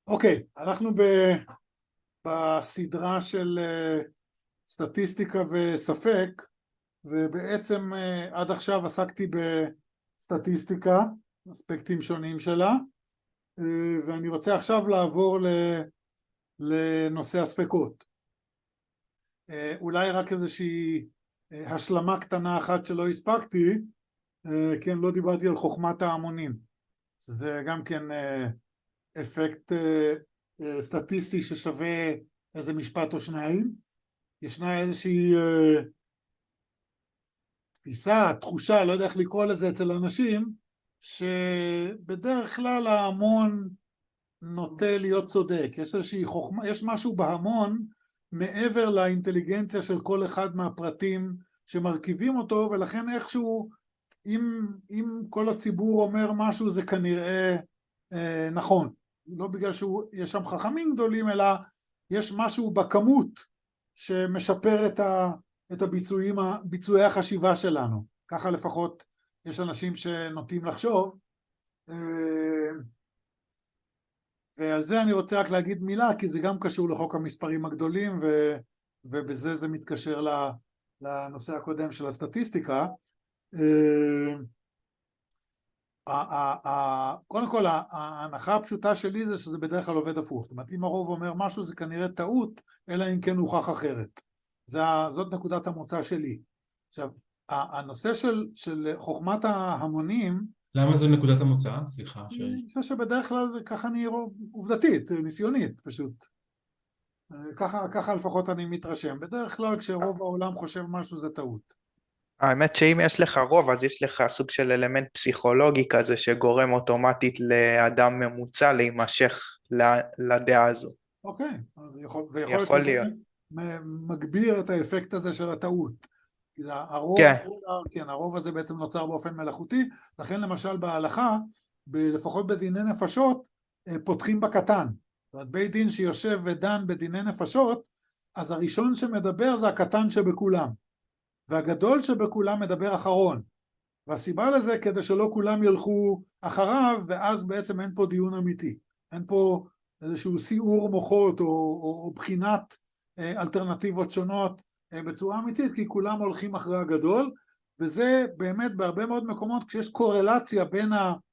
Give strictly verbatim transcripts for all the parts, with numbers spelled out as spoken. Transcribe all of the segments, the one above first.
אוקיי, אנחנו ב, בסדרה של uh, סטטיסטיקה וספק, ובעצם uh, עד עכשיו עסקתי בסטטיסטיקה, אספקטים שונים שלה, uh, ואני רוצה עכשיו לעבור ל, לנושא הספקות. Uh, אולי רק איזושהי uh, השלמה קטנה אחת שלא הספקתי, uh, כן, לא דיברתי על חוכמת ההמונים, שזה גם כן uh, אפקט uh, uh, סטטיסטי ששווה איזה משפט או שניים. ישנה איזושהי uh, תפיסה, תחושה, לא יודע איך לקרוא לזה אצל אנשים, שבדרך כלל ההמון נוטה להיות צודק. יש איזושהי חוכמה, יש משהו בהמון מעבר לאינטליגנציה של כל אחד מהפרטים שמרכיבים אותו, ולכן איכשהו אם, אם כל הציבור אומר משהו זה כנראה אה, נכון. לא בגלל שיש שם חכמים גדולים, אלא יש משהו בכמות שמשפר את, ה, את הביצועים, ביצועי החשיבה שלנו. ככה לפחות יש אנשים שנוטים לחשוב. ועל זה אני רוצה רק להגיד מילה, כי זה גם קשור לחוק המספרים הגדולים, ו, ובזה זה מתקשר לנושא הקודם של הסטטיסטיקה. קודם כל, ההנחה הפשוטה שלי זה שזה בדרך כלל עובד הפוך. זאת אומרת, אם הרוב אומר משהו זה כנראה טעות, אלא אם כן הוכח אחרת. זאת נקודת המוצא שלי. עכשיו, הנושא של, של חוכמת ההמונים, למה זו נקודת המוצא? סליחה. אני חושב שבדרך כלל זה ככה אני עובדתית, ניסיונית פשוט. ככה, ככה לפחות אני מתרשם. בדרך כלל כשרוב העולם חושב משהו זה טעות. האמת שאם יש לך רוב, אז יש לך סוג של אלמנט פסיכולוגי כזה שגורם אוטומטית לאדם ממוצע להימשך לדעה הזו. אוקיי, אז יכול, ויכול יכול להיות להיות. מגביר את האפקט הזה של הטעות. הרוב, כן. כן, הרוב הזה בעצם נוצר באופן מלאכותי, לכן למשל בהלכה, לפחות בדיני נפשות, פותחים בקטן. זאת אומרת, בית דין שיושב ודן בדיני נפשות, אז הראשון שמדבר זה הקטן שבכולם. והגדול שבכולם מדבר אחרון. והסיבה לזה כדי שלא כולם ילכו אחריו, ואז בעצם אין פה דיון אמיתי. אין פה איזשהו סיעור מוחות או, או, או בחינת אלטרנטיבות שונות בצורה אמיתית, כי כולם הולכים אחרי הגדול, וזה באמת בהרבה מאוד מקומות, כשיש קורלציה בין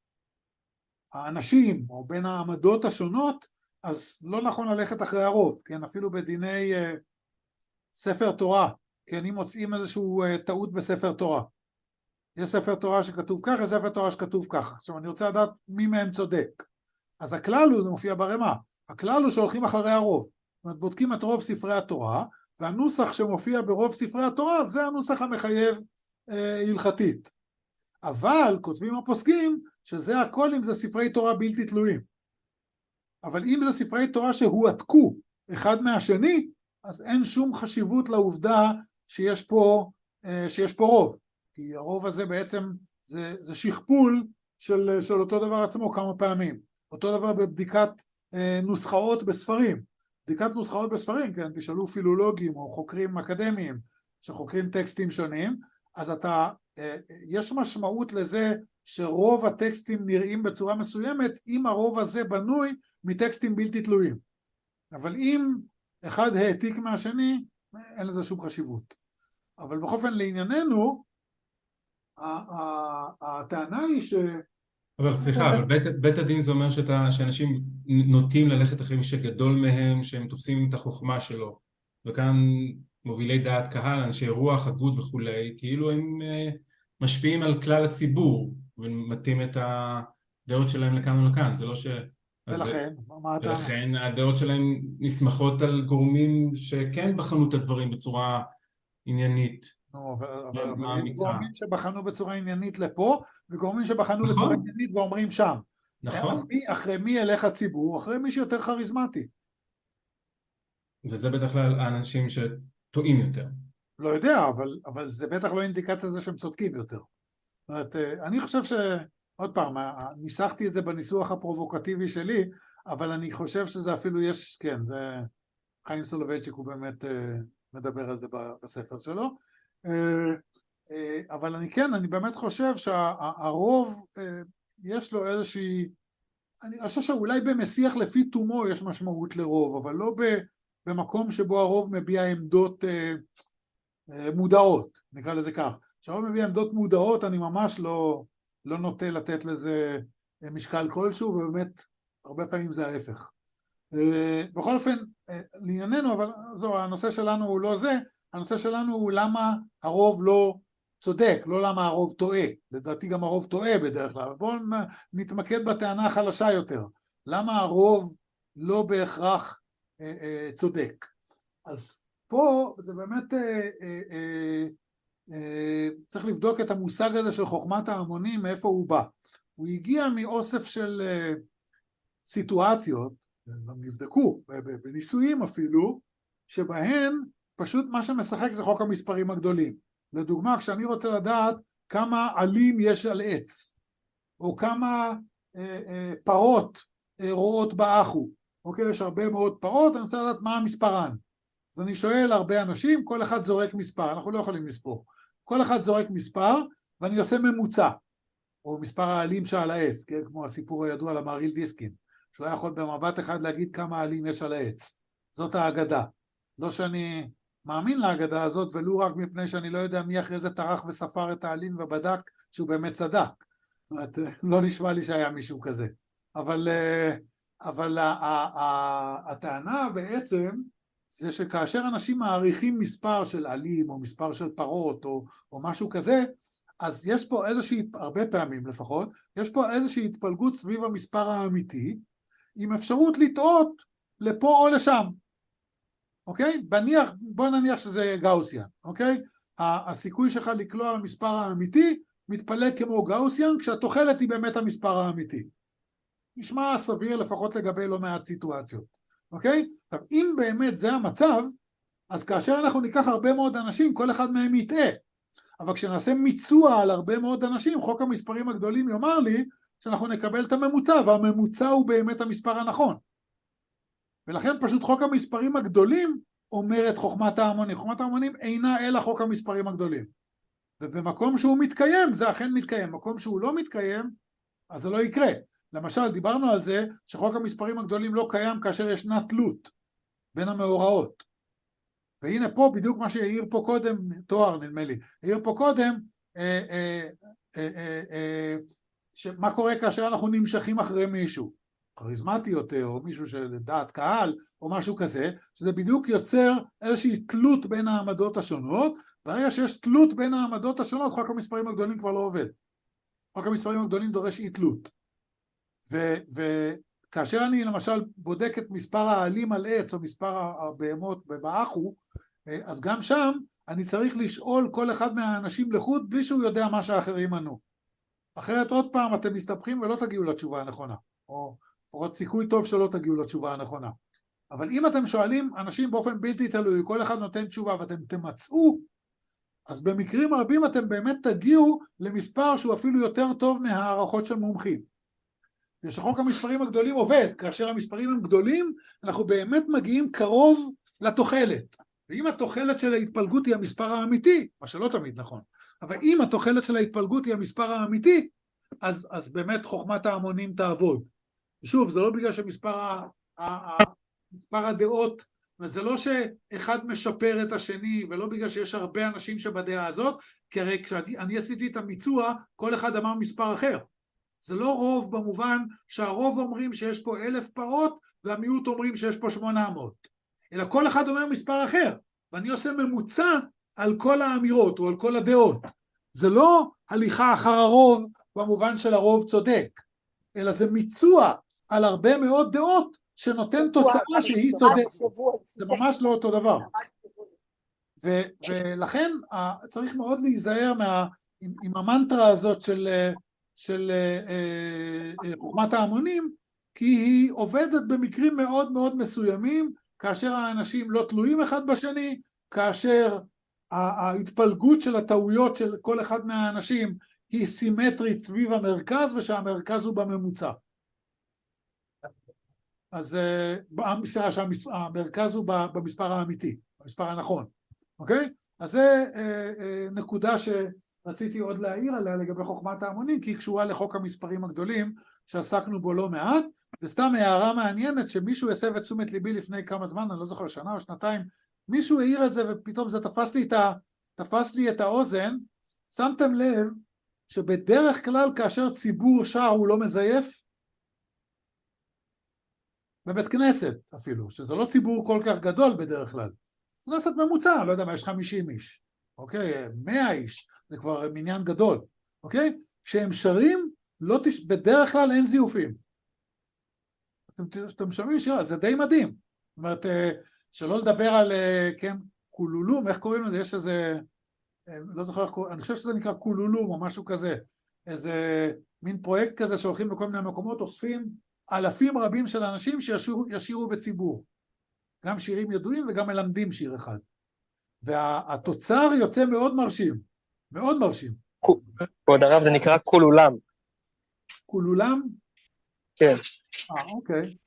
האנשים או בין העמדות השונות, אז לא נכון ללכת אחרי הרוב, כן? אפילו בדיני ספר תורה, כן, אם מוצאים איזשהו טעות בספר תורה. יש ספר תורה שכתוב ככה, יש ספר תורה שכתוב ככה. עכשיו אני רוצה לדעת מי מהם צודק. אז הכלל הוא, זה מופיע ברמה, הכלל הוא שהולכים אחרי הרוב. זאת אומרת, בודקים את רוב ספרי התורה, והנוסח שמופיע ברוב ספרי התורה, זה הנוסח המחייב אה, הלכתית. אבל כותבים הפוסקים, שזה הכל אם זה ספרי תורה בלתי תלויים. אבל אם זה ספרי תורה שהועתקו אחד מהשני, אז אין שום חשיבות לעובדה שיש פה, שיש פה רוב. כי הרוב הזה בעצם זה, זה שכפול של, של אותו דבר עצמו כמה פעמים. אותו דבר בבדיקת נוסחאות בספרים. בדיקת נוסחאות בספרים, כן, תשאלו פילולוגים או חוקרים אקדמיים שחוקרים טקסטים שונים, אז אתה, יש משמעות לזה שרוב הטקסטים נראים בצורה מסוימת, אם הרוב הזה בנוי מטקסטים בלתי תלויים. אבל אם אחד העתיק מהשני, אין לזה שום חשיבות. אבל בכל אופן לענייננו, הטענה היא ש... אבל סליחה, אבל בית, בית הדין זה אומר שאתה, שאנשים נוטים ללכת אחרי מי שגדול מהם, שהם תופסים את החוכמה שלו. וכאן מובילי דעת קהל, אנשי רוח, הגות וכולי, כאילו הם משפיעים על כלל הציבור, ומתאים את הדעות שלהם לכאן ולכאן. זה לא ש... ולכן, מה אתה... ולכן הדעות שלהם נסמכות על גורמים שכן בחנו את הדברים בצורה עניינית. אבל יש גורמים שבחנו בצורה עניינית לפה, וגורמים שבחנו בצורה עניינית ואומרים שם. נכון. אז מי, אחרי מי ילך הציבור? אחרי מי שיותר כריזמטי. וזה בטח כלל האנשים שטועים יותר. לא יודע, אבל, אבל זה בטח לא אינדיקציה זה שהם צודקים יותר. זאת אומרת, אני חושב ש... עוד פעם, ניסחתי את זה בניסוח הפרובוקטיבי שלי, אבל אני חושב שזה אפילו יש, כן, זה חיים סולובייצ'יק הוא באמת מדבר על זה בספר שלו, אבל אני כן, אני באמת חושב שהרוב יש לו איזושהי אני חושב שאולי במשיח לפי תומו יש משמעות לרוב, אבל לא במקום שבו הרוב מביע עמדות אה, אה, מודעות, נקרא לזה כך. כשהרוב מביע עמדות מודעות, אני ממש לא, לא נוטה לתת לזה משקל כלשהו, ובאמת הרבה פעמים זה ההפך. אה, בכל אופן, אה, לענייננו, אבל זו, הנושא שלנו הוא לא זה, הנושא שלנו הוא למה הרוב לא צודק, לא למה הרוב טועה. לדעתי גם הרוב טועה בדרך כלל. בואו נתמקד בטענה החלשה יותר. למה הרוב לא בהכרח אה, אה, צודק? אז פה זה באמת אה, אה, אה, אה, צריך לבדוק את המושג הזה של חוכמת ההמונים, מאיפה הוא בא. הוא הגיע מאוסף של אה, סיטואציות, הם נבדקו בניסויים אפילו, שבהן פשוט מה שמשחק זה חוק המספרים הגדולים. לדוגמה, כשאני רוצה לדעת כמה עלים יש על עץ, או כמה אה, אה, פרות אה, רואות באחו, אוקיי, יש הרבה מאוד פרות, אני רוצה לדעת מה המספרן. אז אני שואל הרבה אנשים, כל אחד זורק מספר, אנחנו לא יכולים לספור. כל אחד זורק מספר, ואני עושה ממוצע, או מספר העלים שעל העץ, כן? כמו הסיפור הידוע על המהריל דיסקין, שהוא היה יכול במבט אחד להגיד כמה עלים יש על העץ. זאת האגדה. לא שאני מאמין להגדה הזאת, ולא רק מפני שאני לא יודע מי אחרי זה טרח וספר את העלים ובדק שהוא באמת צדק. זאת, לא נשמע לי שהיה מישהו כזה. אבל, אבל הטענה בעצם זה שכאשר אנשים מעריכים מספר של עלים או מספר של פרות או, או משהו כזה, אז יש פה איזושהי, הרבה פעמים לפחות, יש פה איזושהי התפלגות סביב המספר האמיתי, עם אפשרות לטעות לפה או לשם. אוקיי? בניח, בוא נניח שזה גאוסיאן, אוקיי? הסיכוי שלך לקלוע למספר האמיתי מתפלג כמו גאוסיאן, כשהתוחלת היא באמת המספר האמיתי. נשמע סביר לפחות לגבי לא מעט סיטואציות, אוקיי? עכשיו, אם באמת זה המצב, אז כאשר אנחנו ניקח הרבה מאוד אנשים, כל אחד מהם יטעה. אבל כשנעשה מיצוע על הרבה מאוד אנשים, חוק המספרים הגדולים יאמר לי שאנחנו נקבל את הממוצע, והממוצע הוא באמת המספר הנכון. ולכן פשוט חוק המספרים הגדולים אומר את חוכמת ההמונים. חוכמת ההמונים אינה אלא חוק המספרים הגדולים. ובמקום שהוא מתקיים, זה אכן מתקיים. מקום שהוא לא מתקיים, אז זה לא יקרה. למשל, דיברנו על זה שחוק המספרים הגדולים לא קיים כאשר ישנה תלות בין המאורעות. והנה פה בדיוק מה שהעיר פה קודם, תואר נדמה לי, העיר פה קודם, אה, אה, אה, אה, אה, שמה קורה כאשר אנחנו נמשכים אחרי מישהו. כריזמטי יותר, או מישהו של דעת קהל, או משהו כזה, שזה בדיוק יוצר איזושהי תלות בין העמדות השונות, ברגע שיש תלות בין העמדות השונות, חוק המספרים הגדולים כבר לא עובד. חוק המספרים הגדולים דורש אי תלות. וכאשר אני למשל בודק את מספר העלים על עץ, או מספר הבהמות באחו, אז גם שם אני צריך לשאול כל אחד מהאנשים לחוד, בלי שהוא יודע מה שהאחרים ענו. אחרת עוד פעם אתם מסתבכים ולא תגיעו לתשובה הנכונה, או לפחות סיכוי טוב שלא תגיעו לתשובה הנכונה. אבל אם אתם שואלים אנשים באופן בלתי תלוי, כל אחד נותן תשובה ואתם תמצאו, אז במקרים רבים אתם באמת תגיעו למספר שהוא אפילו יותר טוב מהערכות של מומחים. ושחוק המספרים הגדולים עובד, כאשר המספרים הם גדולים, אנחנו באמת מגיעים קרוב לתוחלת. ואם התוחלת של ההתפלגות היא המספר האמיתי, מה שלא תמיד נכון, אבל אם התוחלת של ההתפלגות היא המספר האמיתי, אז, אז באמת חוכמת ההמונים תעבוד. ושוב, זה לא בגלל שמספר ה, ה, ה, מספר הדעות, וזה לא שאחד משפר את השני, ולא בגלל שיש הרבה אנשים שבדעה הזאת, כי הרי כשאני עשיתי את המיצוע, כל אחד אמר מספר אחר. זה לא רוב במובן שהרוב אומרים שיש פה אלף פרות, והמיעוט אומרים שיש פה שמונה מאות. אלא כל אחד אומר מספר אחר, ואני עושה ממוצע על כל האמירות, או על כל הדעות. זה לא הליכה אחר הרוב, במובן של הרוב צודק, אלא זה מיצוע על הרבה מאוד דעות, שנותן תוצאה שהיא צודקת. זה ממש לא אותו דבר. ו- ולכן צריך מאוד להיזהר מה, עם, עם המנטרה הזאת של, של חוכמת ההמונים, כי היא עובדת במקרים מאוד מאוד מסוימים, כאשר האנשים לא תלויים אחד בשני, כאשר ההתפלגות של הטעויות של כל אחד מהאנשים היא סימטרית סביב המרכז, ושהמרכז הוא בממוצע. אז המרכז הוא במספר האמיתי, במספר הנכון, אוקיי? אז זה נקודה שרציתי עוד להעיר עליה לגבי חוכמת ההמונים, כי היא קשורה לחוק המספרים הגדולים, שעסקנו בו לא מעט, וסתם הערה מעניינת שמישהו הסב את תשומת ליבי לפני כמה זמן, אני לא זוכר, שנה או שנתיים, מישהו העיר את זה ופתאום זה תפס לי את, ה, תפס לי את האוזן. שמתם לב שבדרך כלל כאשר ציבור שר הוא לא מזייף? בבית כנסת אפילו, שזה לא ציבור כל כך גדול בדרך כלל. כנסת ממוצע, לא יודע מה, יש חמישים איש, אוקיי? מאה איש, זה כבר מניין גדול, אוקיי? כשהם שרים, לא תש... בדרך כלל אין זיופים. אתם, אתם שומעים שירה, זה די מדהים. זאת אומרת, שלא לדבר על, כן, קולולום, איך קוראים לזה? יש איזה, לא זוכר, אני חושב שזה נקרא קולולום או משהו כזה, איזה מין פרויקט כזה שהולכים בכל מיני מקומות, אוספים אלפים רבים של אנשים שישירו בציבור. גם שירים ידועים וגם מלמדים שיר אחד. והתוצר יוצא מאוד מרשים, מאוד מרשים. כבוד הרב, זה נקרא קולולם. קולולם? כן. אה, אוקיי.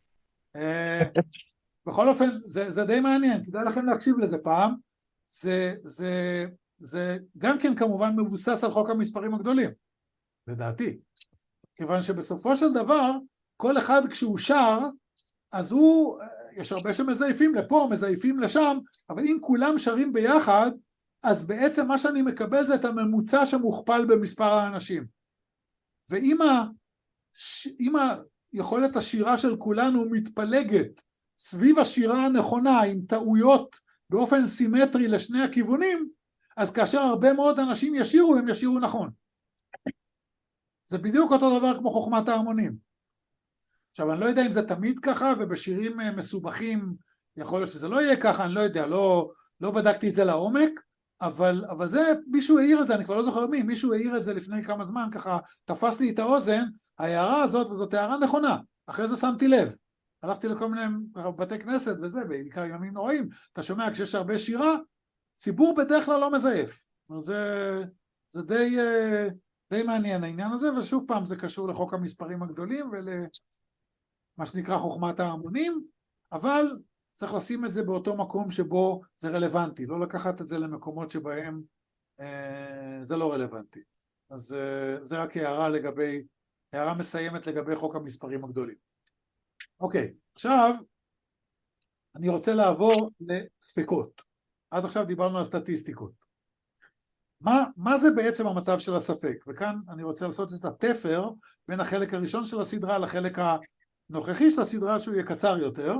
בכל אופן, זה, זה די מעניין, כדאי לכם להקשיב לזה פעם. זה, זה, זה גם כן כמובן מבוסס על חוק המספרים הגדולים, לדעתי. כיוון שבסופו של דבר, כל אחד כשהוא שר, אז הוא, יש הרבה שמזייפים לפה, מזייפים לשם, אבל אם כולם שרים ביחד, אז בעצם מה שאני מקבל זה את הממוצע שמוכפל במספר האנשים. ואם ה, אם היכולת השירה של כולנו מתפלגת סביב השירה הנכונה, עם טעויות באופן סימטרי לשני הכיוונים, אז כאשר הרבה מאוד אנשים ישירו, הם ישירו נכון. זה בדיוק אותו דבר כמו חוכמת ההמונים. עכשיו, אני לא יודע אם זה תמיד ככה, ובשירים מסובכים יכול להיות שזה לא יהיה ככה, אני לא יודע, לא, לא בדקתי את זה לעומק, אבל, אבל זה, מישהו העיר את זה, אני כבר לא זוכר מי, מישהו העיר את זה לפני כמה זמן, ככה תפס לי את האוזן, ההערה הזאת, וזאת הערה נכונה, אחרי זה שמתי לב, הלכתי לכל מיני בתי כנסת וזה, בעיקר ימים נוראים, אתה שומע, כשיש הרבה שירה, ציבור בדרך כלל לא מזייף, זה, זה די, די מעניין העניין הזה, ושוב פעם זה קשור לחוק המספרים הגדולים, ול... מה שנקרא חוכמת ההמונים, אבל צריך לשים את זה באותו מקום שבו זה רלוונטי, לא לקחת את זה למקומות שבהם אה, זה לא רלוונטי. אז אה, זה רק הערה לגבי, הערה מסיימת לגבי חוק המספרים הגדולים. אוקיי, עכשיו אני רוצה לעבור לספקות. עד עכשיו דיברנו על סטטיסטיקות. מה, מה זה בעצם המצב של הספק? וכאן אני רוצה לעשות את התפר בין החלק הראשון של הסדרה לחלק ה... נוכחי של הסדרה שהוא יהיה קצר יותר.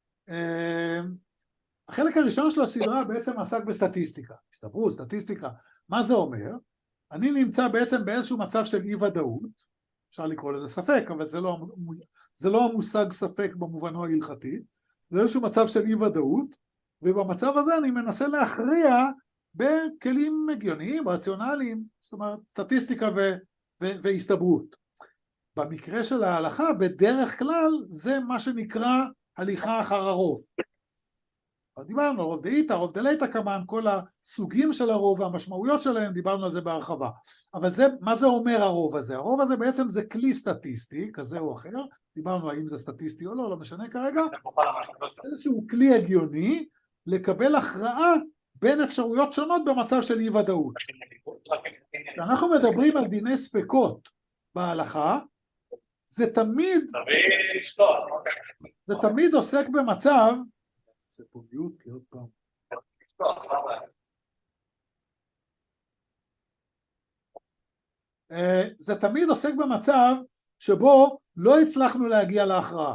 החלק הראשון של הסדרה בעצם עסק בסטטיסטיקה, הסתברות, סטטיסטיקה. מה זה אומר? אני נמצא בעצם באיזשהו מצב של אי ודאות, אפשר לקרוא לזה ספק, אבל זה לא, זה לא המושג ספק במובנו ההלכתי, זה איזשהו מצב של אי ודאות, ובמצב הזה אני מנסה להכריע בכלים הגיוניים, רציונליים, זאת אומרת סטטיסטיקה ו- ו- והסתברות. במקרה של ההלכה, בדרך כלל, זה מה שנקרא הליכה אחר הרוב. דיברנו, רוב דאיתא, רוב דלייתא כמובן, כל הסוגים של הרוב והמשמעויות שלהם, דיברנו על זה בהרחבה. אבל זה, מה זה אומר הרוב הזה? הרוב הזה בעצם זה כלי סטטיסטי, כזה או אחר, דיברנו האם זה סטטיסטי או לא, לא משנה כרגע, איזשהו כלי הגיוני, לקבל הכרעה בין אפשרויות שונות במצב של אי ודאות. כשאנחנו מדברים על דיני ספקות בהלכה, זה תמיד, זה תמיד עוסק במצב, זה פה מיוט, כי עוד פעם. זה תמיד עוסק במצב שבו לא הצלחנו להגיע להכרעה.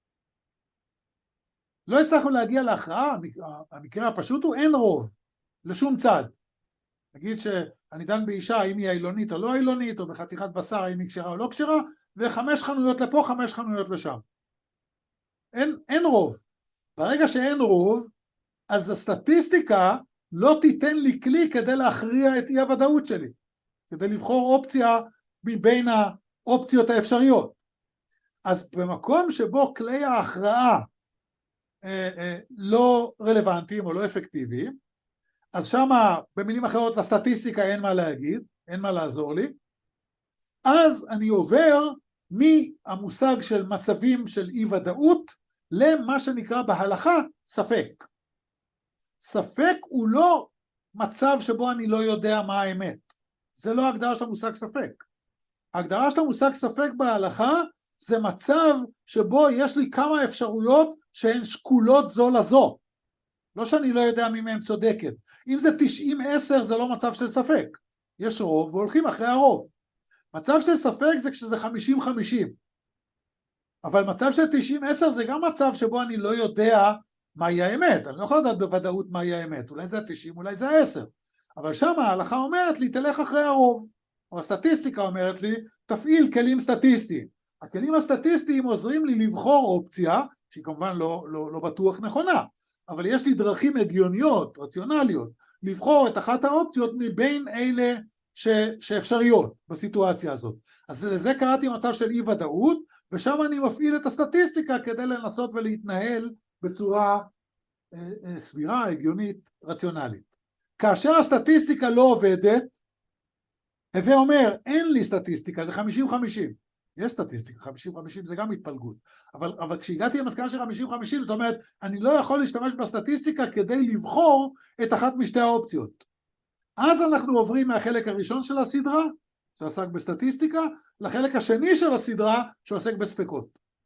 לא הצלחנו להגיע להכרעה, המקרה הפשוט הוא אין רוב, לשום צד. נגיד שאני דן באישה, האם היא אילונית או לא אילונית, או בחתיכת בשר, האם היא כשרה או לא כשרה, וחמש חנויות לפה, חמש חנויות לשם. אין, אין רוב. ברגע שאין רוב, אז הסטטיסטיקה לא תיתן לי כלי כדי להכריע את אי הוודאות שלי, כדי לבחור אופציה מבין האופציות האפשריות. אז במקום שבו כלי ההכרעה אה, אה, לא רלוונטיים או לא אפקטיביים, אז שמה, במילים אחרות, לסטטיסטיקה אין מה להגיד, אין מה לעזור לי, אז אני עובר מהמושג של מצבים של אי ודאות, למה שנקרא בהלכה ספק. ספק הוא לא מצב שבו אני לא יודע מה האמת. זה לא ההגדרה של המושג ספק. ההגדרה של המושג ספק בהלכה זה מצב שבו יש לי כמה אפשרויות שהן שקולות זו לזו. לא שאני לא יודע מי מהם צודקת. אם זה תשעים עשר זה לא מצב של ספק. יש רוב והולכים אחרי הרוב. מצב של ספק זה כשזה חמישים חמישים. אבל מצב של תשעים עשר זה גם מצב שבו אני לא יודע מהי האמת. אני לא יכול לדעת בוודאות מהי האמת. אולי זה ה-תשעים, אולי זה ה-עשר. אבל שם ההלכה אומרת לי, תלך אחרי הרוב. או הסטטיסטיקה אומרת לי, תפעיל כלים סטטיסטיים. הכלים הסטטיסטיים עוזרים לי לבחור אופציה, שהיא כמובן לא, לא, לא בטוח נכונה, אבל יש לי דרכים הגיוניות, רציונליות, לבחור את אחת האופציות מבין אלה ש, שאפשריות בסיטואציה הזאת. אז לזה קראתי מצב של אי ודאות, ושם אני מפעיל את הסטטיסטיקה כדי לנסות ולהתנהל בצורה אה, אה, סבירה, הגיונית, רציונלית. כאשר הסטטיסטיקה לא עובדת, הווה אומר, אין לי סטטיסטיקה, זה חמישים חמישים. יש סטטיסטיקה, חמישים חמישים זה גם התפלגות. אבל, אבל כשהגעתי למסקנה של חמישים חמישים, זאת אומרת, אני לא יכול להשתמש בסטטיסטיקה כדי לבחור את אחת משתי האופציות. אז אנחנו עוברים מהחלק הראשון של הסדרה, שעסק בסטטיסטיקה, לחלק השני של הסדרה, שעוסק בספקות.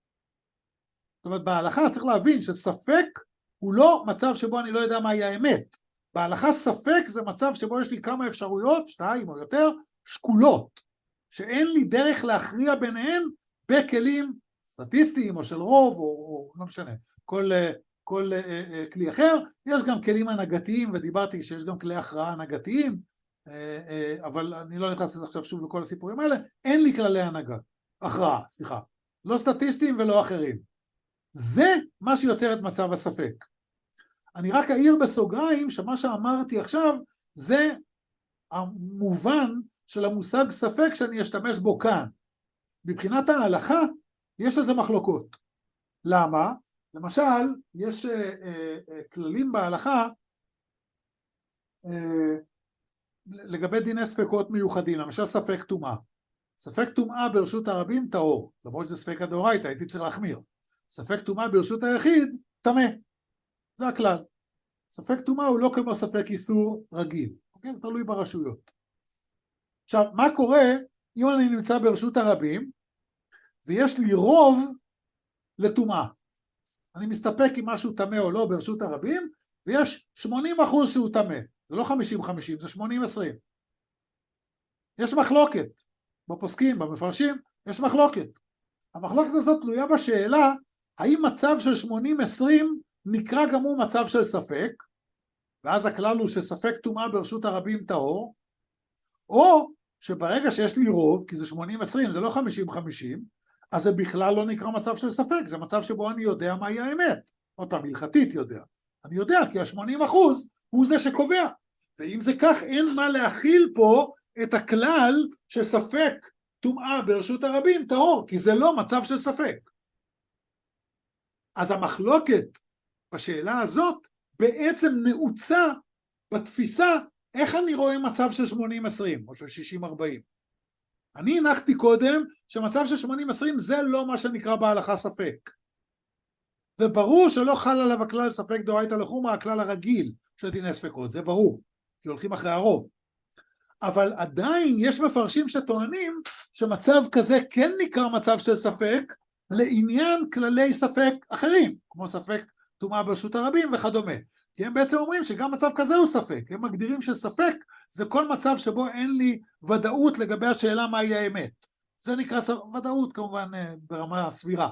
זאת אומרת, בהלכה צריך להבין שספק הוא לא מצב שבו אני לא יודע מהי האמת. בהלכה ספק זה מצב שבו יש לי כמה אפשרויות, שתיים או יותר, שקולות, שאין לי דרך להכריע ביניהן בכלים סטטיסטיים או של רוב או, או לא משנה, כל, כל uh, uh, כלי אחר. יש גם כלים הנהגתיים, ודיברתי שיש גם כלי הכרעה הנהגתיים, uh, uh, אבל אני לא נכנס עכשיו שוב לכל הסיפורים האלה. אין לי כללי הנהגה, הכרעה, סליחה, לא סטטיסטיים ולא אחרים. זה מה שיוצר את מצב הספק. אני רק אעיר בסוגריים שמה שאמרתי עכשיו זה המובן של המושג ספק שאני אשתמש בו כאן. מבחינת ההלכה יש לזה מחלוקות. למה? למשל, יש אה, אה, כללים בהלכה אה, לגבי דיני ספקות מיוחדים, למשל ספק טומאה. ספק טומאה ברשות הרבים טהור, למרות שזה ספק הדאורייתא, הייתי צריך להחמיר. ספק טומאה ברשות היחיד טמא. זה הכלל. ספק טומאה הוא לא כמו ספק איסור רגיל. אוקיי? זה תלוי ברשויות. עכשיו, מה קורה אם אני נמצא ברשות הרבים, ויש לי רוב לטומאה? אני מסתפק אם משהו טמא או לא ברשות הרבים, ויש שמונים אחוז שהוא טמא. זה לא חמישים חמישים, זה שמונים עשרים. יש מחלוקת. בפוסקים, במפרשים, יש מחלוקת. המחלוקת הזאת תלויה בשאלה, האם מצב של שמונים עשרים נקרא גם הוא מצב של ספק, ואז הכלל הוא שספק טומאה ברשות הרבים טהור, או שברגע שיש לי רוב, כי זה שמונים עשרים, זה לא חמישים חמישים, אז זה בכלל לא נקרא מצב של ספק, זה מצב שבו אני יודע מהי האמת. עוד פעם, הלכתית יודע. אני יודע כי ה-שמונים אחוז הוא זה שקובע. ואם זה כך, אין מה להכיל פה את הכלל שספק טומאה ברשות הרבים טהור, כי זה לא מצב של ספק. אז המחלוקת בשאלה הזאת בעצם נעוצה בתפיסה איך אני רואה מצב של שמונים עשרים או של שישים ארבעים. אני הנחתי קודם שמצב של שמונים עשרים זה לא מה שנקרא בהלכה ספק. וברור שלא חל עליו הכלל ספק דאורייתא לחומרא, הכלל הרגיל של דיני ספקות, זה ברור, כי הולכים אחרי הרוב. אבל עדיין יש מפרשים שטוענים שמצב כזה כן נקרא מצב של ספק לעניין כללי ספק אחרים, כמו ספק טומאה ברשות הרבים וכדומה. כי הם בעצם אומרים שגם מצב כזה הוא ספק. הם מגדירים שספק זה כל מצב שבו אין לי ודאות לגבי השאלה מהי האמת. זה נקרא ודאות כמובן ברמה סבירה.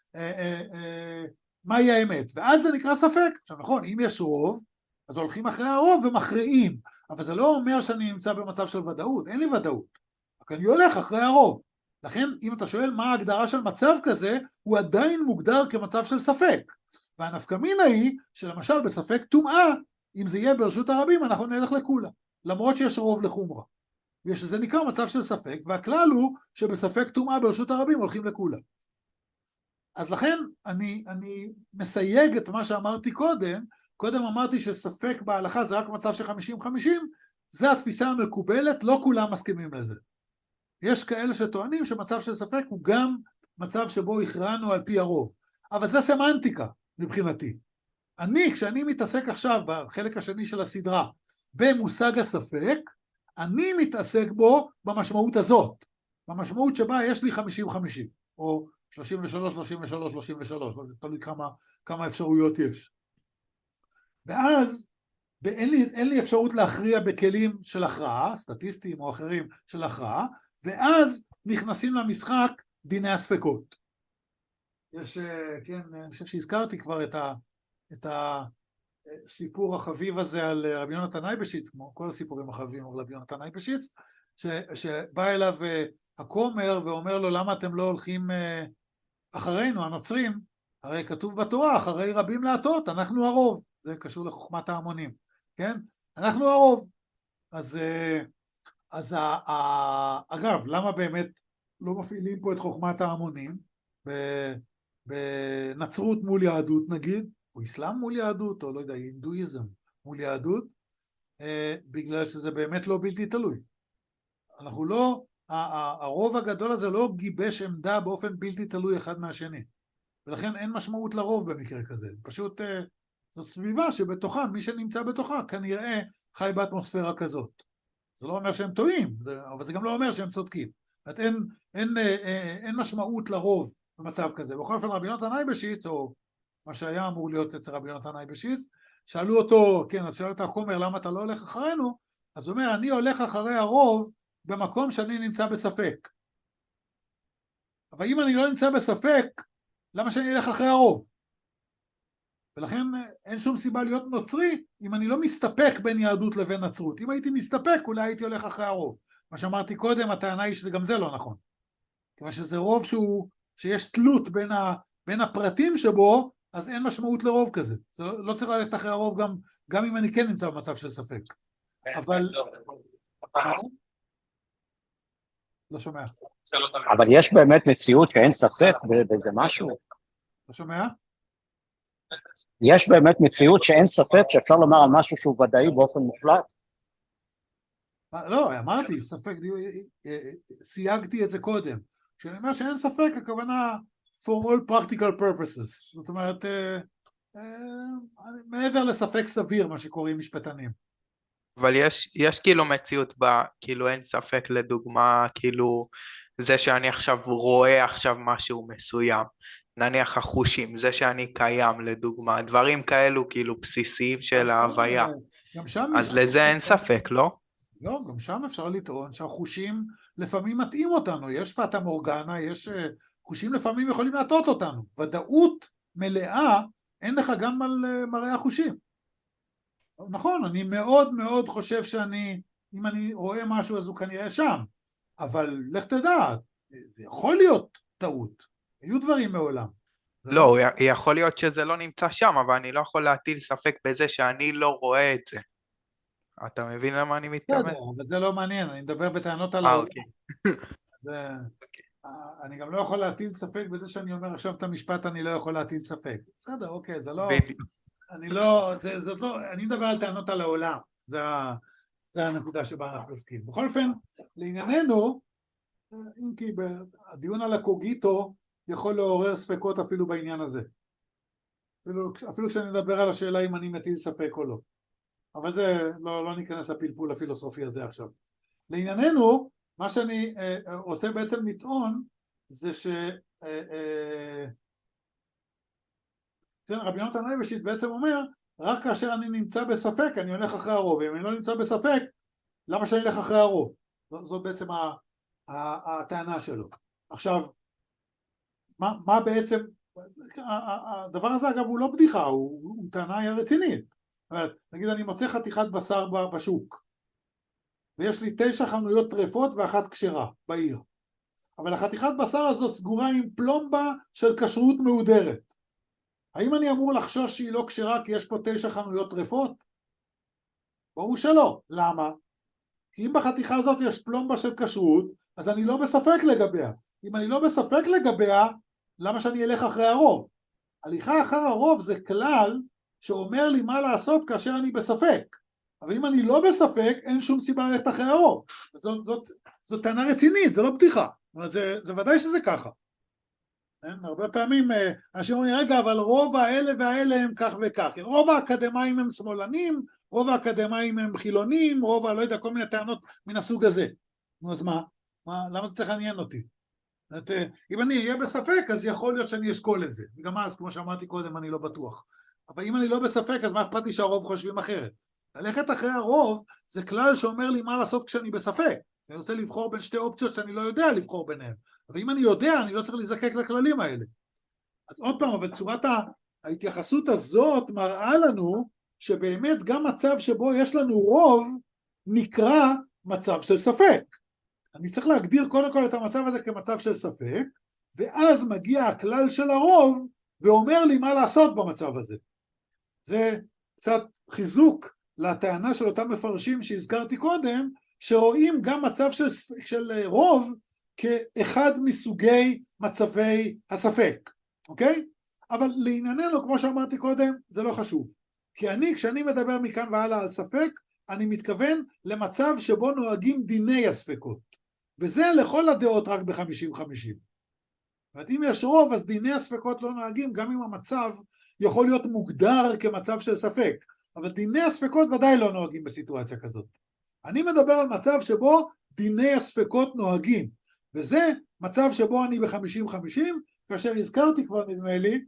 מהי האמת? ואז זה נקרא ספק. עכשיו נכון, אם יש רוב, אז הולכים אחרי הרוב ומכריעים. אבל זה לא אומר שאני נמצא במצב של ודאות. אין לי ודאות. רק אני הולך אחרי הרוב. לכן אם אתה שואל מה ההגדרה של מצב כזה, הוא עדיין מוגדר כמצב של ספק. והנפקא מינה היא שלמשל בספק טומאה, אם זה יהיה ברשות הרבים, אנחנו נלך לכולה, למרות שיש רוב לחומרה. ושזה נקרא מצב של ספק, והכלל הוא שבספק טומאה ברשות הרבים הולכים לכולה. אז לכן אני, אני מסייג את מה שאמרתי קודם. קודם אמרתי שספק בהלכה זה רק מצב של חמישים חמישים, זה התפיסה המקובלת, לא כולם מסכימים לזה. יש כאלה שטוענים שמצב של ספק הוא גם מצב שבו הכרענו על פי הרוב. אבל זה סמנטיקה מבחינתי. אני, כשאני מתעסק עכשיו בחלק השני של הסדרה, במושג הספק, אני מתעסק בו במשמעות הזאת. במשמעות שבה יש לי חמישים חמישים, או שלושים ושלוש, שלושים ושלוש, שלושים ושלוש, תלוי כמה, כמה אפשרויות יש. ואז, אין לי, אין לי אפשרות להכריע בכלים של הכרעה, סטטיסטיים או אחרים של הכרעה, ואז נכנסים למשחק דיני הספקות. יש, כן, אני חושב שהזכרתי כבר את ה, את הסיפור החביב הזה על רבי יונתן אייבשיץ, כמו כל הסיפורים החביבים על רבי יונתן אייבשיץ, ש, שבא אליו הכומר ואומר לו, למה אתם לא הולכים אחרינו, הנוצרים? הרי כתוב בתורה, אחרי רבים להטות, אנחנו הרוב. זה קשור לחוכמת ההמונים, כן? אנחנו הרוב. אז, אז אגב, למה באמת לא מפעילים פה את חוכמת ההמונים? בנצרות מול יהדות נגיד, או אסלאם מול יהדות, או לא יודע, הינדואיזם מול יהדות, בגלל שזה באמת לא בלתי תלוי. אנחנו לא, הרוב הגדול הזה לא גיבש עמדה באופן בלתי תלוי אחד מהשני. ולכן אין משמעות לרוב במקרה כזה. פשוט זאת סביבה שבתוכה, מי שנמצא בתוכה כנראה חי באטמוספירה כזאת. זה לא אומר שהם טועים, אבל זה גם לא אומר שהם צודקים. זאת אומרת, אין, אין, אין, אין משמעות לרוב במצב כזה. בכל אופן רבי יונתן אייבשיץ, או מה שהיה אמור להיות אצל רבי יונתן אייבשיץ, שאלו אותו, כן, אז שאלו את הכומר, למה אתה לא הולך אחרינו? אז הוא אומר, אני הולך אחרי הרוב במקום שאני נמצא בספק. אבל אם אני לא נמצא בספק, למה שאני אלך אחרי הרוב? ולכן אין שום סיבה להיות נוצרי אם אני לא מסתפק בין יהדות לבין נצרות. אם הייתי מסתפק, אולי הייתי הולך אחרי הרוב. מה שאמרתי קודם, הטענה היא שזה גם זה לא נכון. כיוון שזה רוב שהוא, שיש תלות בין, ה, בין הפרטים שבו, אז אין משמעות לרוב כזה. זה לא, לא צריך ללכת אחרי הרוב גם, גם אם אני כן נמצא במצב של ספק. אבל... לא שומע. אבל יש באמת מציאות שאין ספק בזה משהו? לא שומע? יש באמת מציאות שאין ספק שאפשר לומר על משהו שהוא ודאי באופן מוחלט? לא, אמרתי, ספק, סייגתי את זה קודם. כשאני אומר שאין ספק, הכוונה for all practical purposes. זאת אומרת, מעבר לספק סביר, מה שקוראים משפטנים. אבל יש, יש כאילו מציאות בה, כאילו אין ספק לדוגמה, כאילו זה שאני עכשיו רואה עכשיו משהו מסוים, נניח החושים, זה שאני קיים לדוגמה, דברים כאלו כאילו בסיסיים של ההוויה, אז לזה אין ספק, לא? לא, גם שם אפשר לטעון שהחושים לפעמים מתאים אותנו, יש פאטה מורגנה, יש חושים לפעמים יכולים להטות אותנו, ודאות מלאה אין לך גם על מראה החושים. נכון, אני מאוד מאוד חושב שאני, אם אני רואה משהו אז הוא כנראה שם, אבל לך תדע, זה יכול להיות טעות, היו דברים מעולם. לא, יכול להיות שזה לא נמצא שם, אבל אני לא יכול להטיל ספק בזה שאני לא רואה את זה. אתה מבין למה אני מתכוון? אבל זה לא מעניין, אני מדבר בטענות על העולם. אוקיי. אני גם לא יכול להטיל ספק בזה שאני אומר עכשיו את המשפט, אני לא יכול להטיל ספק. בסדר, אוקיי, זה לא... בדיוק. אני לא, זה, זה לא, אני מדבר על טענות על העולם, זה, זה הנקודה שבה אנחנו עוסקים. בכל אופן, לענייננו, אם כי הדיון על הקוגיטו יכול לעורר ספקות אפילו בעניין הזה. אפילו, אפילו כשאני מדבר על השאלה אם אני מטיל ספק או לא. אבל זה, לא, לא ניכנס לפלפול הפילוסופי הזה עכשיו. לענייננו, מה שאני אה, רוצה בעצם לטעון, זה ש... אה, אה, רבי יונתן אייבשיץ בעצם אומר, רק כאשר אני נמצא בספק, אני הולך אחרי הרוב, אם אני לא נמצא בספק, למה שאני אלך אחרי הרוב? זאת בעצם הטענה שלו. עכשיו, מה, מה בעצם, הדבר הזה אגב הוא לא בדיחה, הוא, הוא טענה רצינית. נגיד אני מוצא חתיכת בשר בשוק, ויש לי תשע חנויות טרפות ואחת כשרה בעיר, אבל החתיכת בשר הזאת סגורה עם פלומבה של כשרות מהודרת. האם אני אמור לחשוש שהיא לא כשרה כי יש פה תשע חנויות טרפות? ברור שלא. למה? כי אם בחתיכה הזאת יש פלומבה של כשרות, אז אני לא בספק לגביה. אם אני לא בספק לגביה, למה שאני אלך אחרי הרוב? הליכה אחר הרוב זה כלל שאומר לי מה לעשות כאשר אני בספק. אבל אם אני לא בספק, אין שום סיבה ללכת אחרי הרוב. זאת, זאת, זאת טענה רצינית, זה לא בדיחה. זה, זה ודאי שזה ככה. הרבה פעמים אנשים אומרים, רגע, אבל רוב האלה והאלה הם כך וכך. רוב האקדמיים הם שמאלנים, רוב האקדמיים הם חילונים, רוב, לא יודע, כל מיני טענות מן הסוג הזה. נו, אז מה? מה? למה זה צריך לעניין אותי? את, אם אני אהיה בספק, אז יכול להיות שאני אשקול את זה. וגם אז, כמו שאמרתי קודם, אני לא בטוח. אבל אם אני לא בספק, אז מה אכפת לי שהרוב חושבים אחרת? ללכת אחרי הרוב, זה כלל שאומר לי מה לעשות כשאני בספק. אני רוצה לבחור בין שתי אופציות שאני לא יודע לבחור ביניהן. אבל אם אני יודע, אני לא צריך להזדקק לכללים האלה. אז עוד פעם, אבל צורת ההתייחסות הזאת מראה לנו שבאמת גם מצב שבו יש לנו רוב נקרא מצב של ספק. אני צריך להגדיר קודם כל את המצב הזה כמצב של ספק, ואז מגיע הכלל של הרוב ואומר לי מה לעשות במצב הזה. זה קצת חיזוק לטענה של אותם מפרשים שהזכרתי קודם, שרואים גם מצב של, של רוב כאחד מסוגי מצבי הספק, אוקיי? אבל לענייננו, כמו שאמרתי קודם, זה לא חשוב. כי אני, כשאני מדבר מכאן והלאה על ספק, אני מתכוון למצב שבו נוהגים דיני הספקות. וזה לכל הדעות רק ב-חמישים חמישים. ואת אם יש רוב, אז דיני הספקות לא נוהגים, גם אם המצב יכול להיות מוגדר כמצב של ספק. אבל דיני הספקות ודאי לא נוהגים בסיטואציה כזאת. אני מדבר על מצב שבו דיני הספקות נוהגים. וזה מצב שבו אני ב-חמישים חמישים, כאשר הזכרתי כבר נדמה לי,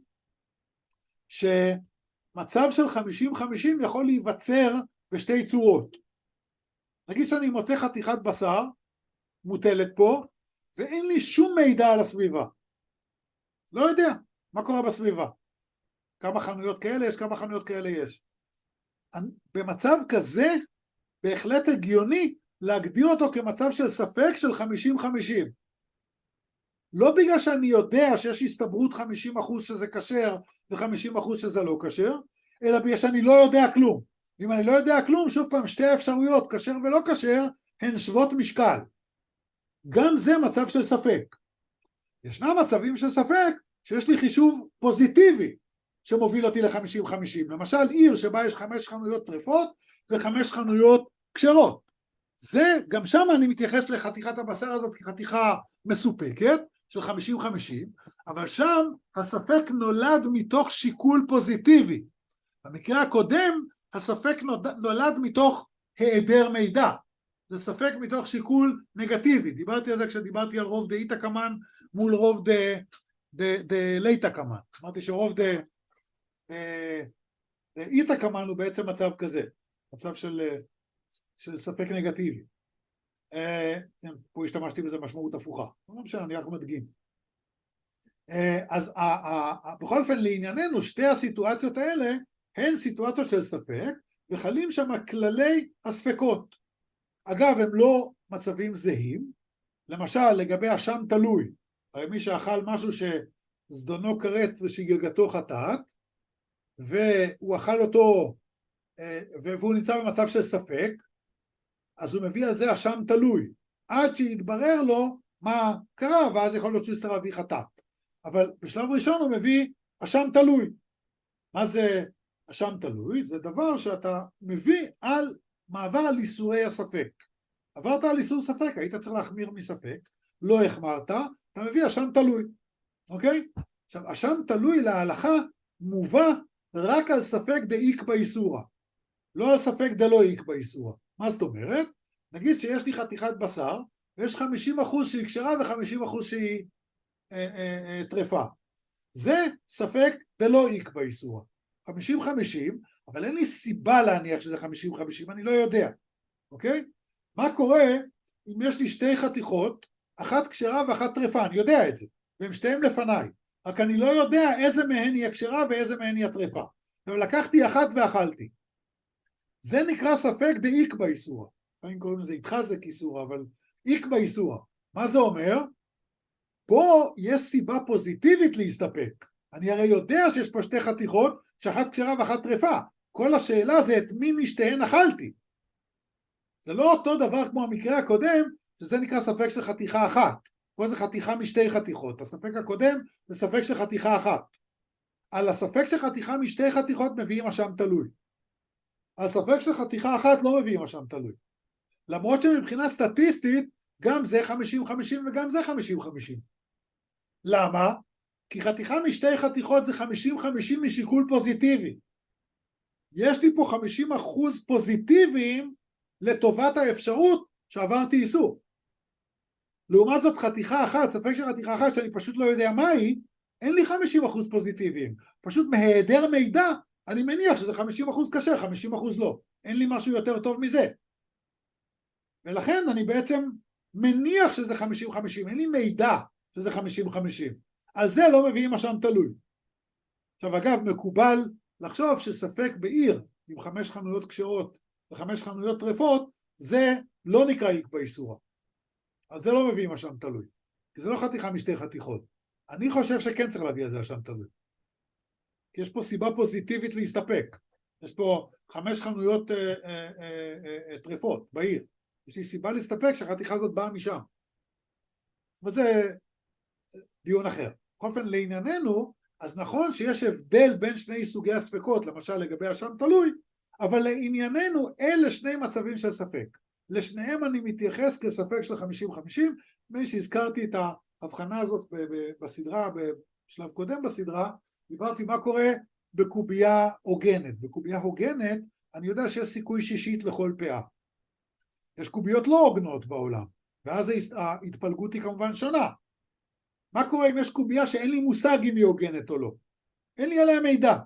שמצב של חמישים חמישים יכול להיווצר בשתי צורות. נגיד שאני מוצא חתיכת בשר, מוטלת פה, ואין לי שום מידע על הסביבה. לא יודע מה קורה בסביבה. כמה חנויות כאלה יש, כמה חנויות כאלה יש. במצב כזה, בהחלט הגיוני להגדיר אותו כמצב של ספק של חמישים חמישים. לא בגלל שאני יודע שיש הסתברות חמישים אחוז שזה כשר ו-חמישים אחוז שזה לא כשר, אלא בגלל שאני לא יודע כלום. אם אני לא יודע כלום, שוב פעם, שתי האפשרויות, כשר ולא כשר, הן שוות משקל. גם זה מצב של ספק. ישנם מצבים של ספק שיש לי חישוב פוזיטיבי שמוביל אותי ל-חמישים חמישים. למשל, עיר שבה יש חמש חנויות טרפות וחמש חנויות כשרות. זה, גם שם אני מתייחס לחתיכת הבשר הזאת כחתיכה מסופקת של חמישים חמישים, אבל שם הספק נולד מתוך שיקול פוזיטיבי. במקרה הקודם, הספק נולד מתוך היעדר מידע. זה ספק מתוך שיקול נגטיבי. דיברתי על זה כשדיברתי על רוב דאיתא קמן מול רוב דלייתא קמן. אמרתי שרוב דאיתא קמן הוא בעצם מצב כזה, מצב של, של ספק נגטיבי. פה השתמשתי בזה משמעות הפוכה. לא משנה, אני רק מדגים. אז בכל אופן לענייננו, שתי הסיטואציות האלה הן סיטואציות של ספק, וחלים שם כללי הספקות. אגב, הם לא מצבים זהים. למשל, לגבי השם תלוי, הרי מי שאכל משהו שזדונו כרת ושגגתו חטאת, והוא אכל אותו, והוא נמצא במצב של ספק, אז הוא מביא על זה השם תלוי, עד שיתברר לו מה קרה, ואז יכול להיות שהוא יצטרך להביא חטאת. אבל בשלב ראשון הוא מביא השם תלוי. מה זה השם תלוי? זה דבר שאתה מביא על מעבר על איסורי הספק. עברת על איסור ספק, היית צריך להחמיר מספק, לא החמרת, אתה מביא השם תלוי. אוקיי? עכשיו, השם תלוי להלכה מובא רק על ספק דאיק באיסורה, לא על ספק דלא איק באיסורה. מה זאת אומרת? נגיד שיש לי חתיכת בשר, ויש חמישים אחוז שהיא כשרה ו-חמישים אחוז שהיא אה, אה, אה, טרפה. זה ספק דלא איק באיסורה. חמישים חמישים, אבל אין לי סיבה להניח שזה חמישים חמישים, אני לא יודע. אוקיי? מה קורה אם יש לי שתי חתיכות, אחת כשרה ואחת טרפה? אני יודע את זה, והם שתיהם לפניי. רק אני לא יודע איזה מהן היא הכשרה ואיזה מהן היא הטרפה. ולקחתי אחת ואכלתי. זה נקרא ספק דאיק באיסורה. לפעמים קוראים לזה התחזק איסורה, אבל איק באיסורה. מה זה אומר? פה יש סיבה פוזיטיבית להסתפק. אני הרי יודע שיש פה שתי חתיכות, שאחת כשרה ואחת טרפה. כל השאלה זה את מי משתיהן אכלתי. זה לא אותו דבר כמו המקרה הקודם, שזה נקרא ספק של חתיכה אחת. פה זה חתיכה משתי חתיכות. הספק הקודם זה ספק של חתיכה אחת. על הספק של חתיכה משתי חתיכות מביאים השם תלוי. על ספק של חתיכה אחת לא מביאים השם תלוי. למרות שמבחינה סטטיסטית, גם זה חמישים חמישים וגם זה חמישים חמישים. למה? כי חתיכה משתי חתיכות זה חמישים חמישים משיקול פוזיטיבי. יש לי פה חמישים אחוז פוזיטיביים לטובת האפשרות שעברתי איסור. לעומת זאת חתיכה אחת, ספק של חתיכה אחת שאני פשוט לא יודע מה היא, אין לי חמישים אחוז פוזיטיביים, פשוט מהיעדר מידע אני מניח שזה חמישים אחוז קשה, חמישים אחוז לא, אין לי משהו יותר טוב מזה, ולכן אני בעצם מניח שזה חמישים חמישים, אין לי מידע שזה חמישים חמישים, על זה לא מביאים אשם תלוי. עכשיו אגב, מקובל לחשוב שספק בעיר עם חמש חנויות כשרות וחמש חנויות טרפות, זה לא נקרא איקבא איסורא, אז זה לא מביאים אשם תלוי, כי זה לא חתיכה משתי חתיכות. אני חושב שכן צריך להביא את זה אשם תלוי, כי יש פה סיבה פוזיטיבית להסתפק, יש פה חמש חנויות אה, אה, אה, אה, טרפות בעיר, יש לי סיבה להסתפק שהחתיכה הזאת באה משם, וזה דיון אחר. בכל אופן לענייננו, אז נכון שיש הבדל בין שני סוגי הספקות, למשל לגבי אשם תלוי, אבל לענייננו אלה שני מצבים של ספק, לשניהם אני מתייחס כספק של חמישים חמישים, מי שהזכרתי את ההבחנה הזאת בסדרה, בשלב קודם בסדרה, דיברתי מה קורה בקובייה הוגנת. בקובייה הוגנת אני יודע שיש סיכוי שישית לכל פאה. יש קוביות לא הוגנות בעולם, ואז ההתפלגות היא כמובן שונה. מה קורה אם יש קובייה שאין לי מושג אם היא הוגנת או לא? אין לי עליה מידע.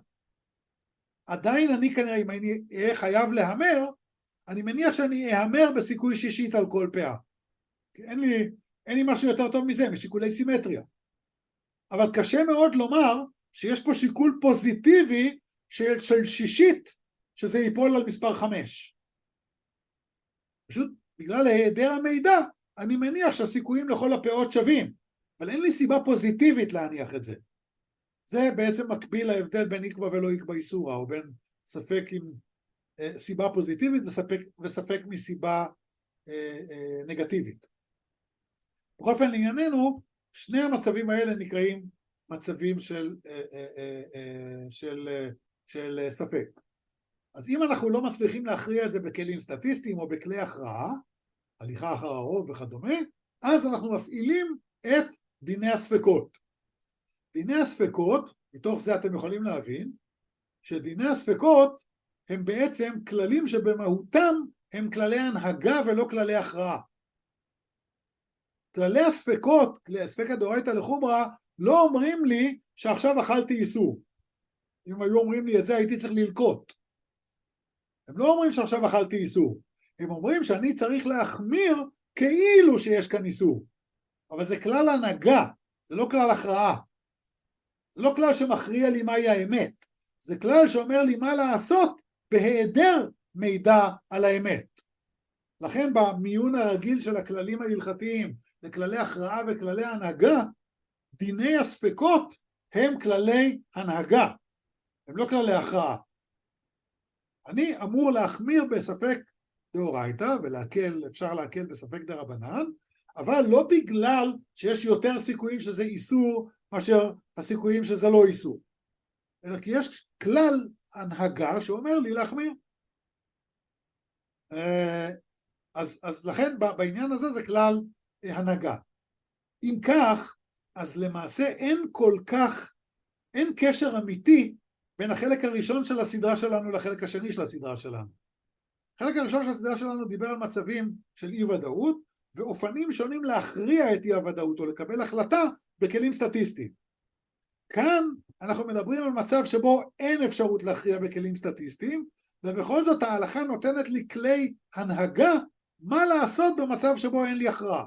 עדיין אני כנראה, אם אני אהיה חייב להמר, אני מניח שאני אהמר בסיכוי שישית על כל פאה. אין לי, אין לי משהו יותר טוב מזה, משיקולי סימטריה. אבל קשה מאוד לומר שיש פה שיקול פוזיטיבי של, של שישית, שזה ייפול על מספר חמש. פשוט בגלל היעדר המידע, אני מניח שהסיכויים לכל הפאות שווים, אבל אין לי סיבה פוזיטיבית להניח את זה. זה בעצם מקביל להבדל בין איקבא ולא איקבא איסורא, או בין ספק עם אה, סיבה פוזיטיבית וספק, וספק מסיבה אה, אה, נגטיבית. בכל אופן לענייננו, שני המצבים האלה נקראים מצבים של, אה, אה, אה, של, אה, של אה, ספק. אז אם אנחנו לא מצליחים להכריע את זה בכלים סטטיסטיים או בכלי הכרעה, הליכה אחר הרוב וכדומה, אז אנחנו מפעילים את דיני הספקות. דיני הספקות, מתוך זה אתם יכולים להבין, שדיני הספקות הם בעצם כללים שבמהותם הם כללי הנהגה ולא כללי הכרעה. כללי הספקות, כללי ספקא דאורייתא לחומרא, לא אומרים לי שעכשיו אכלתי איסור. אם היו אומרים לי את זה הייתי צריך ללקוט. הם לא אומרים שעכשיו אכלתי איסור. הם אומרים שאני צריך להחמיר כאילו שיש כאן איסור. אבל זה כלל הנהגה, זה לא כלל הכרעה. זה לא כלל שמכריע לי מהי האמת. זה כלל שאומר לי מה לעשות בהיעדר מידע על האמת. לכן במיון הרגיל של הכללים ההלכתיים לכללי הכרעה וכללי הנהגה, דיני הספקות הם כללי הנהגה, הם לא כללי הכרעה. אני אמור להחמיר בספק דאורייתא ולהקל, אפשר להקל בספק דרבנן, אבל לא בגלל שיש יותר סיכויים שזה איסור מאשר הסיכויים שזה לא איסור, אלא כי יש כלל הנהגה שאומר לי להחמיר. אז, אז לכן בעניין הזה זה כלל הנהגה. אם כך, אז למעשה אין כל כך, אין קשר אמיתי בין החלק הראשון של הסדרה שלנו לחלק השני של הסדרה שלנו. החלק הראשון של הסדרה שלנו דיבר על מצבים של אי ודאות, ואופנים שונים להכריע את אי הוודאות או לקבל החלטה בכלים סטטיסטיים. כאן אנחנו מדברים על מצב שבו אין אפשרות להכריע בכלים סטטיסטיים, ובכל זאת ההלכה נותנת לי כלי הנהגה מה לעשות במצב שבו אין לי הכרעה.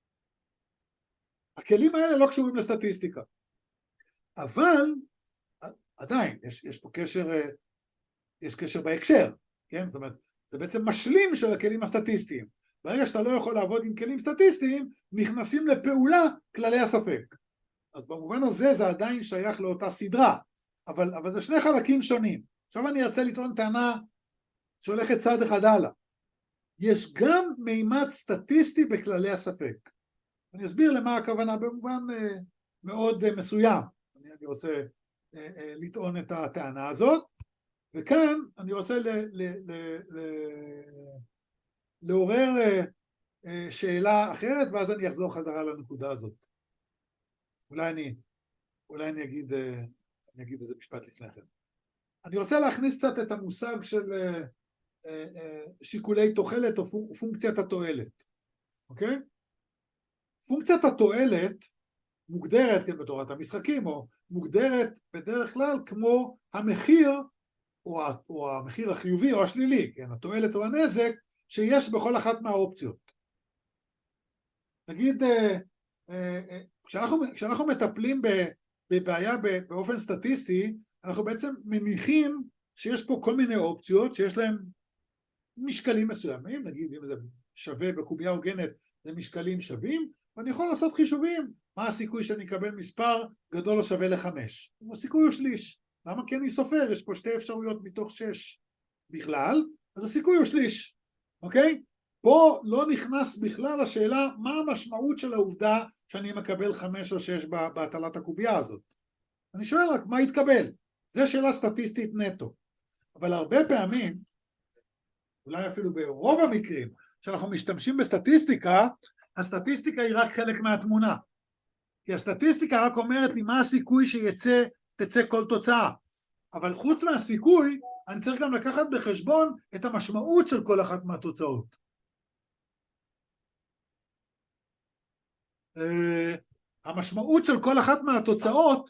הכלים האלה לא קשורים לסטטיסטיקה. אבל עדיין יש, יש פה קשר, יש קשר בהקשר, כן? זאת אומרת, זה בעצם משלים של הכלים הסטטיסטיים. ברגע שאתה לא יכול לעבוד עם כלים סטטיסטיים, נכנסים לפעולה כללי הספק. אז במובן הזה זה עדיין שייך לאותה סדרה, אבל, אבל זה שני חלקים שונים. עכשיו אני ארצה לטעון טענה שהולכת צעד אחד הלאה. יש גם מימד סטטיסטי בכללי הספק. אני אסביר למה הכוונה במובן אה, מאוד אה, מסוים. אני, אני רוצה אה, אה, לטעון את הטענה הזאת, וכאן אני רוצה ל, ל, ל, ל, לעורר אה, אה, שאלה אחרת, ואז אני אחזור חזרה לנקודה הזאת. אולי אני, אולי אני אגיד, אה, אני אגיד איזה משפט לפני כן. אני רוצה להכניס קצת את המושג של אה, אה, אה, שיקולי תוחלת או פונקציית התועלת. אוקיי? פונקציית התועלת מוגדרת, כן, בתורת המשחקים, או מוגדרת בדרך כלל כמו המחיר, או, או המחיר החיובי או השלילי, כן, התועלת או הנזק, שיש בכל אחת מהאופציות. נגיד, אה, אה, כשאנחנו, כשאנחנו מטפלים בבעיה באופן סטטיסטי, אנחנו בעצם מניחים שיש פה כל מיני אופציות, שיש להם משקלים מסוימים, נגיד אם זה שווה בקובייה הוגנת, זה משקלים שווים, ואני יכול לעשות חישובים, מה הסיכוי שאני אקבל מספר גדול או שווה לחמש? הסיכוי הוא שליש. למה? כי אני סופר, יש פה שתי אפשרויות מתוך שש בכלל, אז הסיכוי הוא שליש, אוקיי? פה לא נכנס בכלל השאלה מה המשמעות של העובדה שאני מקבל חמש או שש בהטלת הקובייה הזאת. אני שואל רק מה יתקבל, זה שאלה סטטיסטית נטו. אבל הרבה פעמים, אולי אפילו ברוב המקרים, שאנחנו משתמשים בסטטיסטיקה, הסטטיסטיקה היא רק חלק מהתמונה. כי הסטטיסטיקה רק אומרת לי מה הסיכוי שיצא, תצא כל תוצאה. אבל חוץ מהסיכוי, אני צריך גם לקחת בחשבון את המשמעות של כל אחת מהתוצאות. Uh, המשמעות של כל אחת מהתוצאות,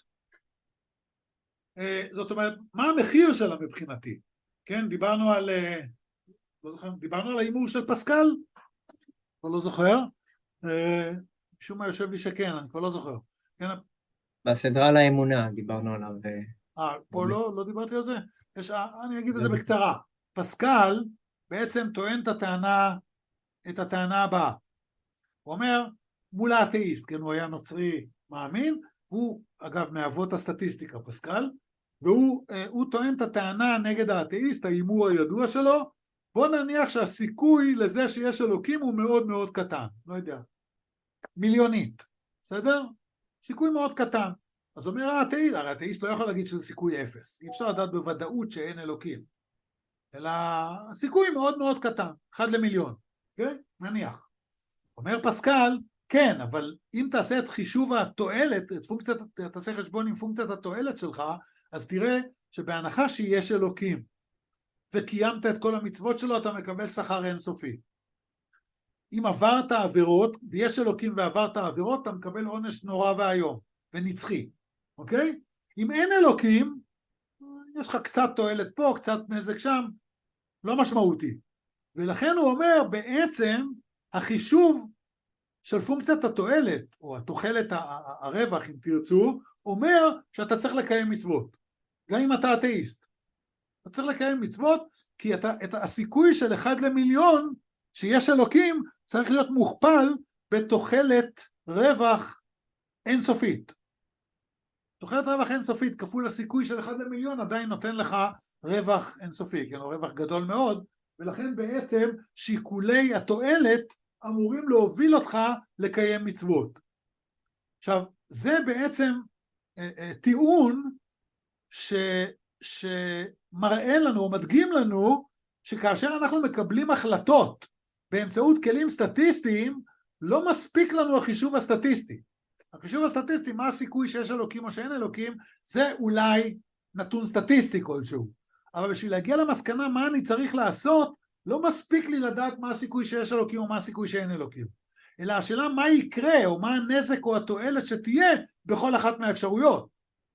uh, זאת אומרת, מה המחיר שלה מבחינתי? כן, דיברנו על, uh, לא זוכר, דיברנו על האימור של פסקל? כבר לא זוכר. Uh, משום מה יושב לי שכן, אני כבר לא זוכר. כן, בסדרה על האמונה דיברנו עליו. אה, פה לא, לא דיברתי על זה? יש, אני אגיד את זה בקצרה. פסקל בעצם טוען את הטענה, את הטענה הבאה. הוא אומר, מול האתאיסט, כן, הוא היה נוצרי מאמין, הוא אגב מאבות הסטטיסטיקה, פסקל, והוא הוא טוען את הטענה נגד האתאיסט, האימור הידוע שלו, בוא נניח שהסיכוי לזה שיש אלוקים הוא מאוד מאוד קטן, לא יודע, מיליונית, בסדר? סיכוי מאוד קטן. אז אומר האתאיסט, הרי האתאיסט לא יכול להגיד שזה סיכוי אפס, אי אפשר לדעת בוודאות שאין אלוקים, אלא סיכוי מאוד מאוד קטן, אחד למיליון, כן? נניח. אומר פסקל, כן, אבל אם תעשה את חישוב התועלת, את פונקציית, תעשה חשבון עם פונקציית התועלת שלך, אז תראה שבהנחה שיש אלוקים, וקיימת את כל המצוות שלו, אתה מקבל שכר אינסופי. אם עברת עבירות, ויש אלוקים ועברת עבירות, אתה מקבל עונש נורא והיום, ונצחי, אוקיי? אם אין אלוקים, יש לך קצת תועלת פה, קצת נזק שם, לא משמעותי. ולכן הוא אומר, בעצם, החישוב של פונקציית התועלת, או התוחלת הרווח, אם תרצו, אומר שאתה צריך לקיים מצוות. גם אם אתה אתאיסט. אתה צריך לקיים מצוות, כי אתה, את הסיכוי של אחד למיליון, שיש אלוקים, צריך להיות מוכפל בתוחלת רווח אינסופית. תוחלת רווח אינסופית כפול הסיכוי של אחד למיליון, עדיין נותן לך רווח אינסופי, כן, או רווח גדול מאוד, ולכן בעצם שיקולי התועלת אמורים להוביל אותך לקיים מצוות. עכשיו, זה בעצם אה, אה, טיעון ש, שמראה לנו, או מדגים לנו, שכאשר אנחנו מקבלים החלטות באמצעות כלים סטטיסטיים, לא מספיק לנו החישוב הסטטיסטי. החישוב הסטטיסטי, מה הסיכוי שיש אלוקים או שאין אלוקים, זה אולי נתון סטטיסטי כלשהו. אבל בשביל להגיע למסקנה מה אני צריך לעשות, לא מספיק לי לדעת מה הסיכוי שיש אלוקים או מה הסיכוי שאין אלוקים. אלא השאלה מה יקרה או מה הנזק או התועלת שתהיה בכל אחת מהאפשרויות.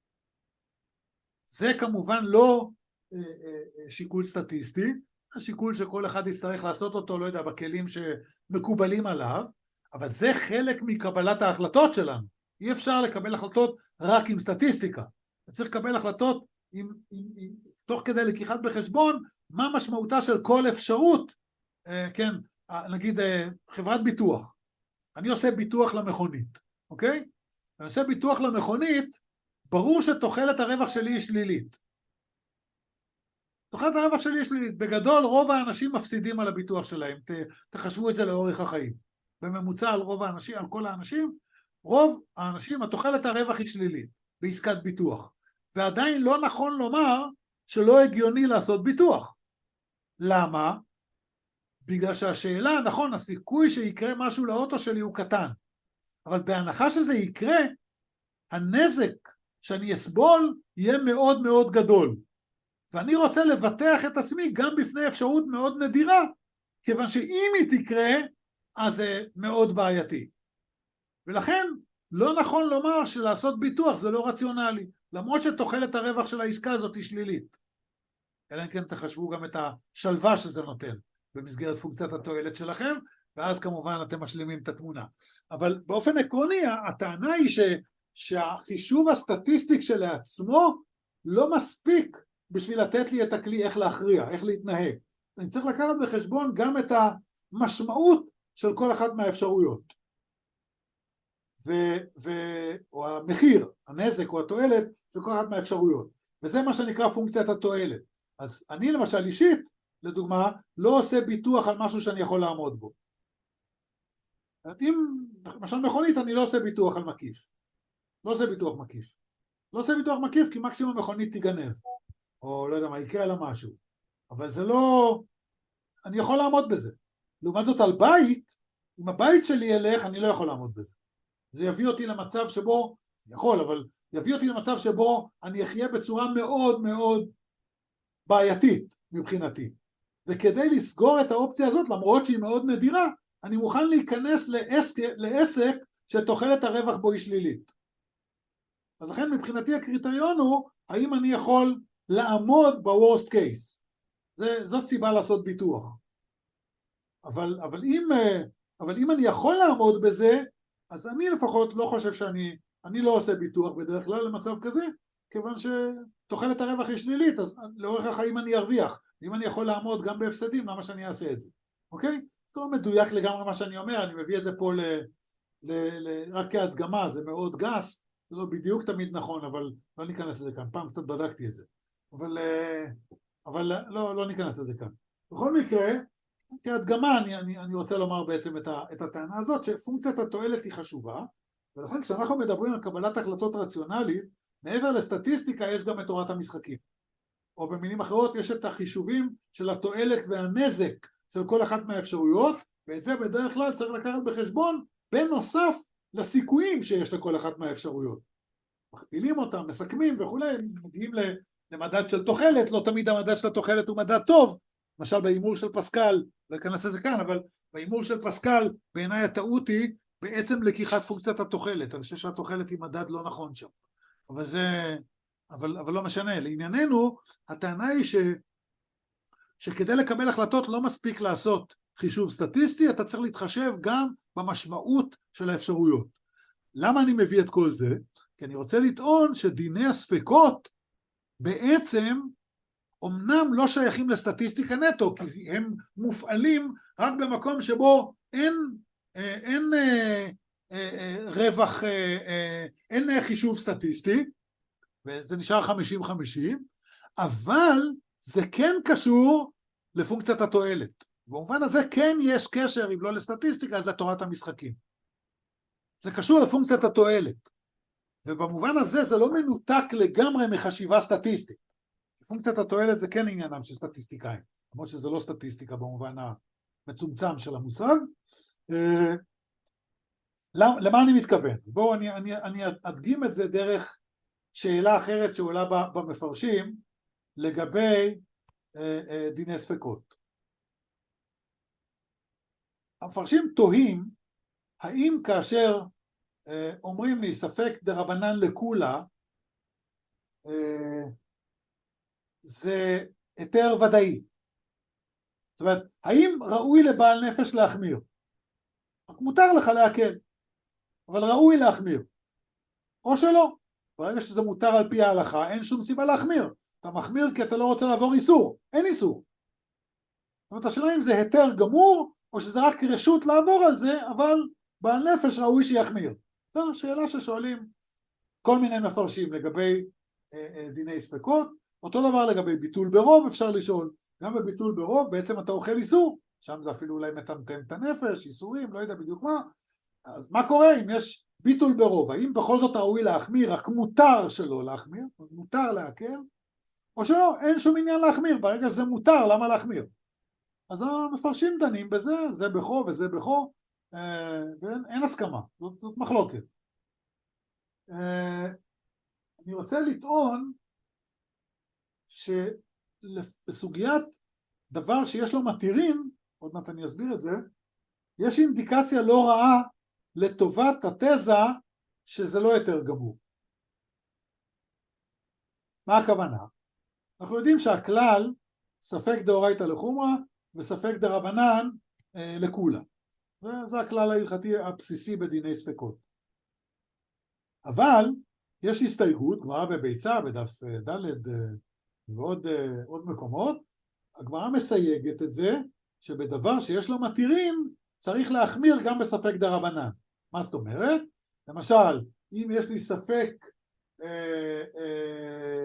זה כמובן לא אה, אה, שיקול סטטיסטי, השיקול שכל אחד יצטרך לעשות אותו, לא יודע, בכלים שמקובלים עליו, אבל זה חלק מקבלת ההחלטות שלנו. אי אפשר לקבל החלטות רק עם סטטיסטיקה. צריך לקבל החלטות עם, עם, עם, תוך כדי לקיחת בחשבון מה משמעותה של כל אפשרות, אה, כן, נגיד אה, חברת ביטוח. אני עושה ביטוח למכונית, אוקיי? אני עושה ביטוח למכונית, ברור שתוחלת הרווח שלי היא שלילית. תוחלת הרווח שלי היא שלילית. בגדול רוב האנשים מפסידים על הביטוח שלהם, ת, תחשבו את זה לאורך החיים. בממוצע על רוב האנשים, על כל האנשים, רוב האנשים, התוחלת הרווח היא שלילית בעסקת ביטוח. ועדיין לא נכון לומר שלא הגיוני לעשות ביטוח. למה? בגלל שהשאלה, נכון, הסיכוי שיקרה משהו לאוטו שלי הוא קטן. אבל בהנחה שזה יקרה, הנזק שאני אסבול יהיה מאוד מאוד גדול. ואני רוצה לבטח את עצמי גם בפני אפשרות מאוד נדירה, כיוון שאם היא תקרה, אז זה מאוד בעייתי. ולכן לא נכון לומר שלעשות ביטוח זה לא רציונלי, למרות שתוחלת הרווח של העסקה הזאת היא שלילית. אלא אם כן תחשבו גם את השלווה שזה נותן במסגרת פונקציית התועלת שלכם, ואז כמובן אתם משלימים את התמונה. אבל באופן עקרוני, הטענה היא ש, שהחישוב הסטטיסטי שלעצמו לא מספיק בשביל לתת לי את הכלי איך להכריע, איך להתנהג. אני צריך לקחת בחשבון גם את המשמעות של כל אחת מהאפשרויות. ו, ו, או המחיר, הנזק או התועלת של כל אחת מהאפשרויות. וזה מה שנקרא פונקציית התועלת. אז אני למשל אישית, לדוגמה, לא עושה ביטוח על משהו שאני יכול לעמוד בו. אם, למשל מכונית, אני לא עושה ביטוח על מקיף. לא עושה ביטוח מקיף. לא עושה ביטוח מקיף כי מקסימום מכונית תיגנב. או לא יודע מה, יקרה לה משהו. אבל זה לא... אני יכול לעמוד בזה. לעומת זאת על בית, אם הבית שלי ילך, אני לא יכול לעמוד בזה. זה יביא אותי למצב שבו, יכול, אבל יביא אותי למצב שבו אני אחיה בצורה מאוד מאוד בעייתית מבחינתי. וכדי לסגור את האופציה הזאת, למרות שהיא מאוד נדירה, אני מוכן להיכנס לעסק, לעסק שתוחלת הרווח בו היא שלילית. אז לכן מבחינתי הקריטריון הוא, האם אני יכול לעמוד ב-worst case. זה, זאת סיבה לעשות ביטוח. אבל, אבל, אם, אבל אם אני יכול לעמוד בזה, אז אני לפחות לא חושב שאני, אני לא עושה ביטוח בדרך כלל למצב כזה, כיוון שתוחלת הרווח היא שלילית, אז לאורך החיים אני ארוויח. אם אני יכול לעמוד גם בהפסדים, למה שאני אעשה את זה? אוקיי? זה לא מדויק לגמרי מה שאני אומר, אני מביא את זה פה ל, ל, ל, רק כהדגמה, זה מאוד גס, זה לא בדיוק תמיד נכון, אבל לא ניכנס לזה כאן, פעם קצת בדקתי את זה. אבל, אבל לא, לא ניכנס לזה כאן. בכל מקרה, כהדגמה אני, אני, אני רוצה לומר בעצם את, ה, את הטענה הזאת, שפונקציית התועלת היא חשובה, ולכן כשאנחנו מדברים על קבלת החלטות רציונלית, מעבר לסטטיסטיקה יש גם את תורת המשחקים. או במילים אחרות יש את החישובים של התועלת והנזק של כל אחת מהאפשרויות, ואת זה בדרך כלל צריך לקחת בחשבון, בנוסף לסיכויים שיש לכל אחת מהאפשרויות. מכפילים אותם, מסכמים וכולי, מגיעים למדד של תוחלת, לא תמיד המדד של התוחלת הוא מדד טוב, למשל באימור של פסקל, לא אכנס לזה כאן, אבל באימור של פסקל, בעיניי הטעות היא בעצם לקיחת פונקציית התוחלת, אני חושב שהתוחלת היא מדד לא נכון שם. אבל זה, אבל, אבל לא משנה, לענייננו, הטענה היא ש, שכדי לקבל החלטות לא מספיק לעשות חישוב סטטיסטי, אתה צריך להתחשב גם במשמעות של האפשרויות. למה אני מביא את כל זה? כי אני רוצה לטעון שדיני הספקות בעצם אמנם לא שייכים לסטטיסטיקה נטו, כי הם מופעלים רק במקום שבו אין, אין, אין רווח, אין חישוב סטטיסטי, וזה נשאר חמישים חמישים, אבל זה כן קשור לפונקציית התועלת. במובן הזה כן יש קשר, אם לא לסטטיסטיקה, אז לתורת המשחקים. זה קשור לפונקציית התועלת. ובמובן הזה זה לא מנותק לגמרי מחשיבה סטטיסטית. פונקציית התועלת זה כן עניינם של סטטיסטיקאים, למרות שזה לא סטטיסטיקה במובן המצומצם של המושג. למה אני מתכוון? בואו אני, אני, אני אדגים את זה דרך שאלה אחרת שעולה במפרשים לגבי דיני ספקות. המפרשים תוהים האם כאשר אומרים לי ספק דרבנן לכולה, זה היתר ודאי. זאת אומרת, האם ראוי לבעל נפש להחמיר? מותר לך להקל, אבל ראוי להחמיר. או שלא. ברגע שזה מותר על פי ההלכה, אין שום סיבה להחמיר. אתה מחמיר כי אתה לא רוצה לעבור איסור. אין איסור. זאת אומרת, השאלה אם זה היתר גמור, או שזה רק רשות לעבור על זה, אבל בעל נפש ראוי שיחמיר. זו שאלה ששואלים כל מיני מפרשים לגבי אה, אה, דיני ספקות. אותו דבר לגבי ביטול ברוב אפשר לשאול. גם בביטול ברוב בעצם אתה אוכל איסור. שם זה אפילו אולי מטמטם את הנפש, איסורים, לא יודע בדיוק מה. אז מה קורה אם יש ביטול ברוב? האם בכל זאת ראוי להחמיר, רק מותר שלא להחמיר, מותר להקל, או שלא, אין שום עניין להחמיר, ברגע שזה מותר, למה להחמיר? אז המפרשים דנים בזה, זה בכו וזה בכו, ואין אין הסכמה, זאת, זאת מחלוקת. אני רוצה לטעון שבסוגיית דבר שיש לו מתירים, עוד מעט אני אסביר את זה, יש אינדיקציה לא רעה לטובת התזה שזה לא יותר גמור. מה הכוונה? אנחנו יודעים שהכלל ספק דאורייתא לחומרא וספק דרבנן אה, לכולה. זה, זה הכלל ההלכתי הבסיסי בדיני ספקות. אבל יש הסתייגות, גמרא בביצה, בדף ד' ועוד עוד מקומות, הגמרא מסייגת את זה, שבדבר שיש לו מתירים, צריך להחמיר גם בספק דרבנן. מה זאת אומרת? למשל, אם יש לי ספק, אה, אה,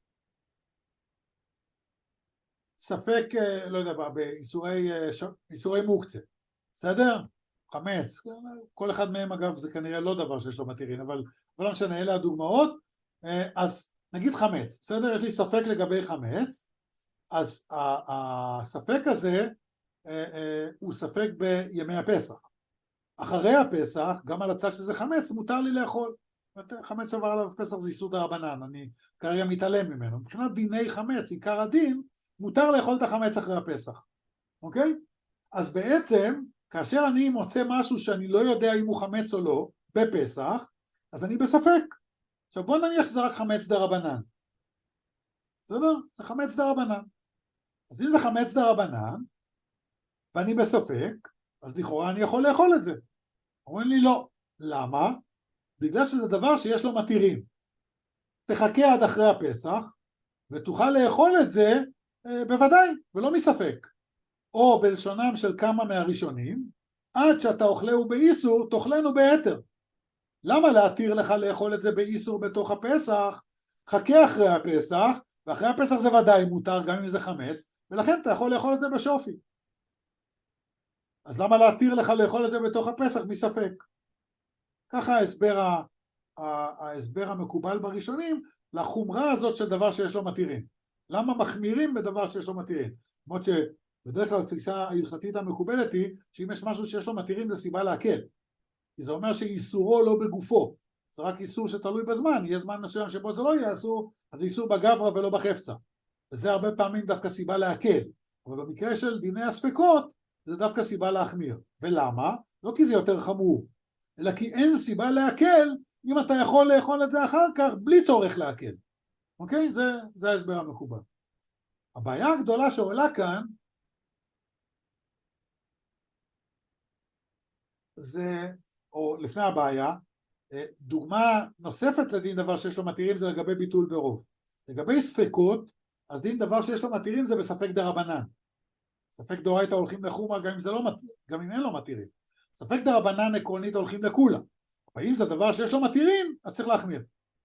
ספק, אה, לא יודע, באיסורי אה, ש... איסורי מוקצה, בסדר? חמץ, כל אחד מהם אגב זה כנראה לא דבר שיש לו מתירים, אבל לא משנה, אלה הדוגמאות. אז נגיד חמץ, בסדר? יש לי ספק לגבי חמץ, אז הספק הזה הוא ספק בימי הפסח. אחרי הפסח, גם על הצד שזה חמץ, מותר לי לאכול. חמץ שעבר עליו פסח זה איסור דרבנן, אני כרגע מתעלם ממנו. מבחינת דיני חמץ, עיקר הדין, מותר לאכול את החמץ אחרי הפסח. אוקיי? אז בעצם, כאשר אני מוצא משהו שאני לא יודע אם הוא חמץ או לא, בפסח, אז אני בספק. עכשיו בוא נניח שזה רק חמץ דרבנן. בסדר? זה חמץ דרבנן. אז אם זה חמץ דרבנן, ואני בספק, אז לכאורה אני יכול לאכול את זה. אומרים לי לא. למה? בגלל שזה דבר שיש לו מתירים. תחכה עד אחרי הפסח, ותוכל לאכול את זה אה, בוודאי, ולא מספק. או בלשונם של כמה מהראשונים, עד שאתה אוכלהו באיסור, תאכלנו ביתר. למה להתיר לך לאכול את זה באיסור בתוך הפסח? חכה אחרי הפסח, ואחרי הפסח זה ודאי מותר גם אם זה חמץ, ולכן אתה יכול לאכול את זה בשופי. אז למה להתיר לך לאכול את זה בתוך הפסח מספק? ככה ההסבר, ההסבר המקובל בראשונים לחומרה הזאת של דבר שיש לו מתירים. למה מחמירים בדבר שיש לו מתירים? כמו שבדרך כלל התפיסה ההלכתית המקובלת היא שאם יש משהו שיש לו מתירים זה סיבה להקל. כי זה אומר שאיסורו לא בגופו. זה רק איסור שתלוי בזמן, יהיה זמן מסוים שבו זה לא יהיה אסור, אז זה איסור בגברא ולא בחפצה. וזה הרבה פעמים דווקא סיבה להקל. אבל במקרה של דיני הספקות, זה דווקא סיבה להחמיר. ולמה? לא כי זה יותר חמור, אלא כי אין סיבה להקל אם אתה יכול לאכול את זה אחר כך בלי צורך להקל. אוקיי? זה, זה ההסבר המקובל. הבעיה הגדולה שעולה כאן, זה, או לפני הבעיה, דוגמה נוספת לדין דבר שיש לו מתירים זה לגבי ביטול ברוב. לגבי ספקות, אז דין דבר שיש לו מתירים זה בספק דרבנן. ספק דאורייתא הולכים לחומרא גם אם זה לא מתיר, גם אם אין לו מתירים. ספק דרבנן עקרונית הולכים לכולה. אבל אם זה דבר שיש לו מתירים, אז צריך להחמיר.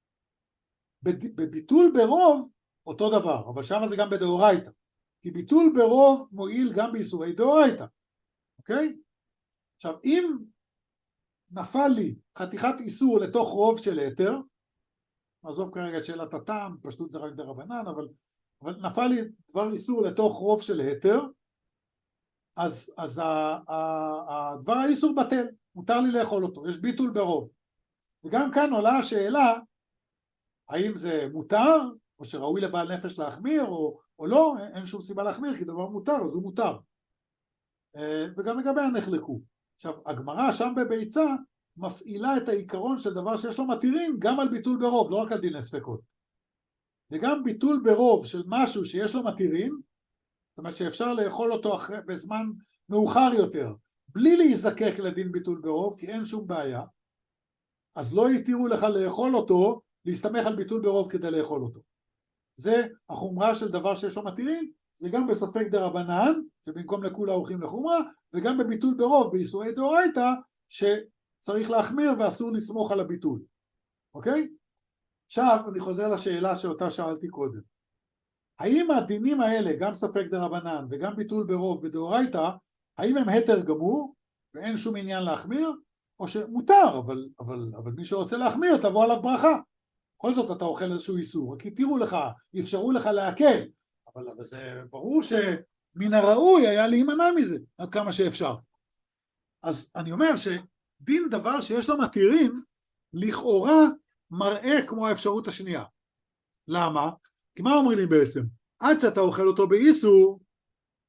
בביטול ברוב אותו דבר, אבל שם זה גם בדאורייתא. כי ביטול ברוב מועיל גם באיסורי דאורייתא. אוקיי? עכשיו, אם נפל לי חתיכת איסור לתוך רוב של היתר, עזוב כרגע שאלת הטעם, פשטות זה רק דרבנן, אבל, אבל נפל לי דבר איסור לתוך רוב של היתר, אז, אז הדבר האיסור בטל, מותר לי לאכול אותו, יש ביטול ברוב. וגם כאן עולה השאלה, האם זה מותר, או שראוי לבעל נפש להחמיר, או, או לא, אין שום סיבה להחמיר, כי דבר מותר, אז הוא מותר. וגם לגבי הנחלקו. עכשיו, הגמרא שם בביצה מפעילה את העיקרון של דבר שיש לו מתירים גם על ביטול ברוב, לא רק על דיני ספקות. וגם ביטול ברוב של משהו שיש לו מתירים, זאת אומרת שאפשר לאכול אותו אחרי, בזמן מאוחר יותר, בלי להיזקק לדין ביטול ברוב, כי אין שום בעיה, אז לא יתירו לך לאכול אותו, להסתמך על ביטול ברוב כדי לאכול אותו. זה החומרה של דבר שיש לו מתירים, זה גם בספק דרבנן, שבמקום לכולה הולכים לחומרה, וגם בביטול ברוב, באיסורי דאורייתא, שצריך להחמיר ואסור לסמוך על הביטול. אוקיי? עכשיו אני חוזר לשאלה שאותה שאלתי קודם. האם הדינים האלה, גם ספק דרבנן וגם ביטול ברוב בדאורייתא, האם הם היתר גמור ואין שום עניין להחמיר, או שמותר, אבל, אבל, אבל מי שרוצה להחמיר תבוא עליו ברכה. בכל זאת אתה אוכל איזשהו איסור, כי תראו לך, אפשרו לך להקל, אבל, אבל זה ברור שמן הראוי היה להימנע מזה, עד כמה שאפשר. אז אני אומר שדין דבר שיש לו מתירים, לכאורה מראה כמו האפשרות השנייה. למה? כי מה אומרים לי בעצם? עד שאתה אוכל אותו באיסור,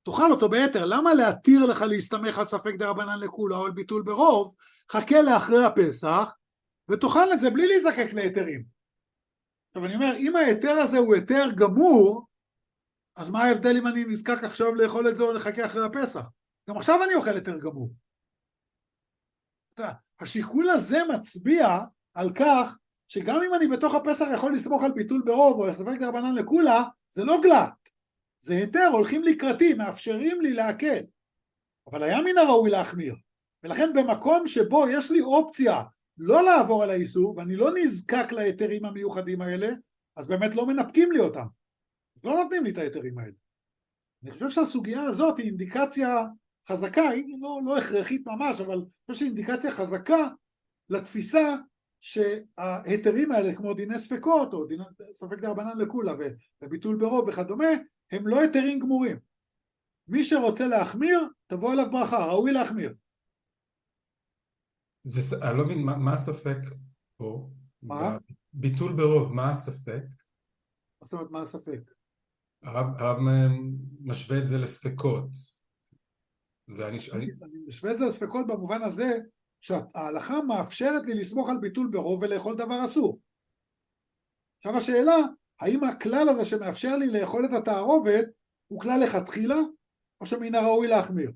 תאכל אותו ביתר. למה להתיר לך להסתמך על ספק דרבנן לכולה או על ביטול ברוב? חכה לאחרי הפסח ותאכל את זה בלי להיזקק להיתרים. עכשיו אני אומר, אם ההיתר הזה הוא היתר גמור, אז מה ההבדל אם אני נזקק עכשיו לאכול את זה או לחכה אחרי הפסח? גם עכשיו אני אוכל היתר גמור. השיקול הזה מצביע על כך שגם אם אני בתוך הפסח יכול לסמוך על ביטול ברוב או על ספק דרבנן לכולה, זה לא גלת, זה היתר, הולכים לקראתי, מאפשרים לי להקל. אבל היה מן הראוי להחמיר. ולכן במקום שבו יש לי אופציה לא לעבור על האיסור, ואני לא נזקק להיתרים המיוחדים האלה, אז באמת לא מנפקים לי אותם. לא נותנים לי את ההיתרים האלה. אני חושב שהסוגיה הזאת היא אינדיקציה חזקה, היא לא, לא הכרחית ממש, אבל אני חושב שהיא אינדיקציה חזקה לתפיסה שההיתרים האלה, כמו דיני ספקות, או דיני, ספק דרבנן לכולה, וביטול ברוב וכדומה, הם לא היתרים גמורים. מי שרוצה להחמיר, תבוא אליו ברכה, ראוי להחמיר. זה, אני לא מבין, מה, מה הספק פה? מה? ביטול ברוב, מה הספק? זאת אומרת, מה הספק? הרב, הרב משווה את זה לספקות. ואני... אני, אני משווה את זה לספקות במובן הזה, שההלכה מאפשרת לי לסמוך על ביטול ברוב ולאכול דבר אסור. עכשיו השאלה, האם הכלל הזה שמאפשר לי לאכול את התערובת, הוא כלל לכתחילה, או שמן הראוי להחמיר?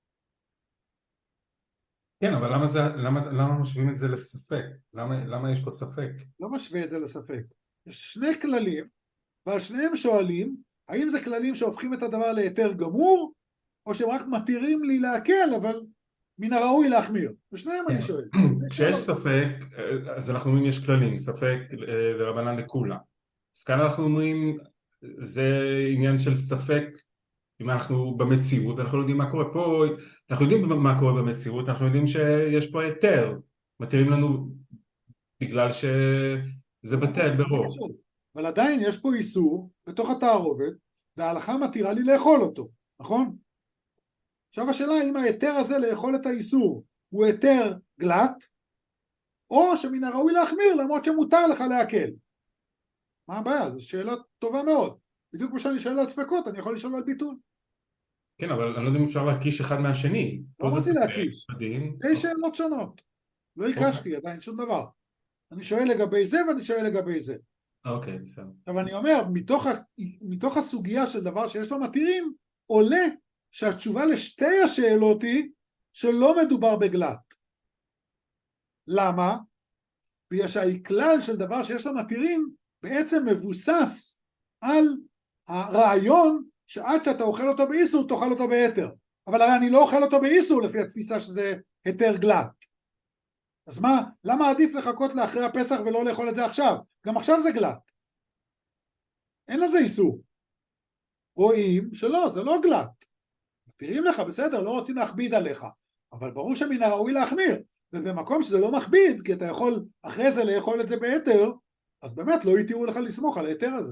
כן, אבל למה, זה, למה, למה משווים את זה לספק? למה, למה יש פה ספק? לא משווה את זה לספק. יש שני כללים, ועל שניהם שואלים, האם זה כללים שהופכים את הדבר ליתר גמור, או שהם רק מתירים לי להקל, אבל מן הראוי להחמיר. ושניהם כן. אני שואל. כשיש ספק, אז אנחנו אומרים יש כללים, ספק לרבנן לכולה. אז כאן אנחנו אומרים, זה עניין של ספק, אם אנחנו במציאות, אנחנו לא יודעים מה קורה פה, אנחנו יודעים מה קורה במציאות, אנחנו יודעים שיש פה היתר, מתירים לנו בגלל שזה בטל ברוב. אבל עדיין יש פה איסור בתוך התערובת, וההלכה מתירה לי לאכול אותו, נכון? עכשיו השאלה אם ההיתר הזה לאכול את האיסור הוא היתר גלת, או שמן הראוי להחמיר למרות שמותר לך להקל. מה הבעיה? זו שאלה טובה מאוד. בדיוק כמו שאני שואל על ספקות, אני יכול לשאול על ביטול. כן, אבל אני לא יודע אם אפשר להקיש אחד מהשני. לא אמרתי להקיש. שתי שאלות שונות. לא הקשתי עדיין שום דבר. אני שואל לגבי זה ואני שואל לגבי זה. אוקיי, בסדר. אבל אני אומר, מתוך, מתוך הסוגיה של דבר שיש לו מתירים, עולה שהתשובה לשתי השאלות היא שלא מדובר בגלת. למה? בגלל שהכלל של דבר שיש לו מתירים בעצם מבוסס על הרעיון שעד שאתה אוכל אותו באיסור תאכל אותו ביתר. אבל הרי אני לא אוכל אותו באיסור לפי התפיסה שזה היתר גלת. אז מה, למה עדיף לחכות לאחרי הפסח ולא לאכול את זה עכשיו? גם עכשיו זה גלת. אין לזה איסור. רואים שלא, זה לא גלת. מתירים לך, בסדר, לא רוצים להכביד עליך. אבל ברור שמן הראוי להחמיר. ובמקום שזה לא מכביד, כי אתה יכול אחרי זה לאכול את זה ביתר, אז באמת לא יתירו לך לסמוך על היתר הזה.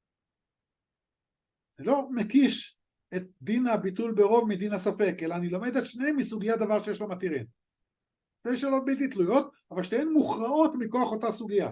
אני לא מקיש את דין הביטול ברוב מדין הספק, אלא אני לומד את שניהם מסוגיה דבר שיש לו מתירים. שתי שאלות בלתי תלויות, אבל שתיהן מוכרעות מכוח אותה סוגיה.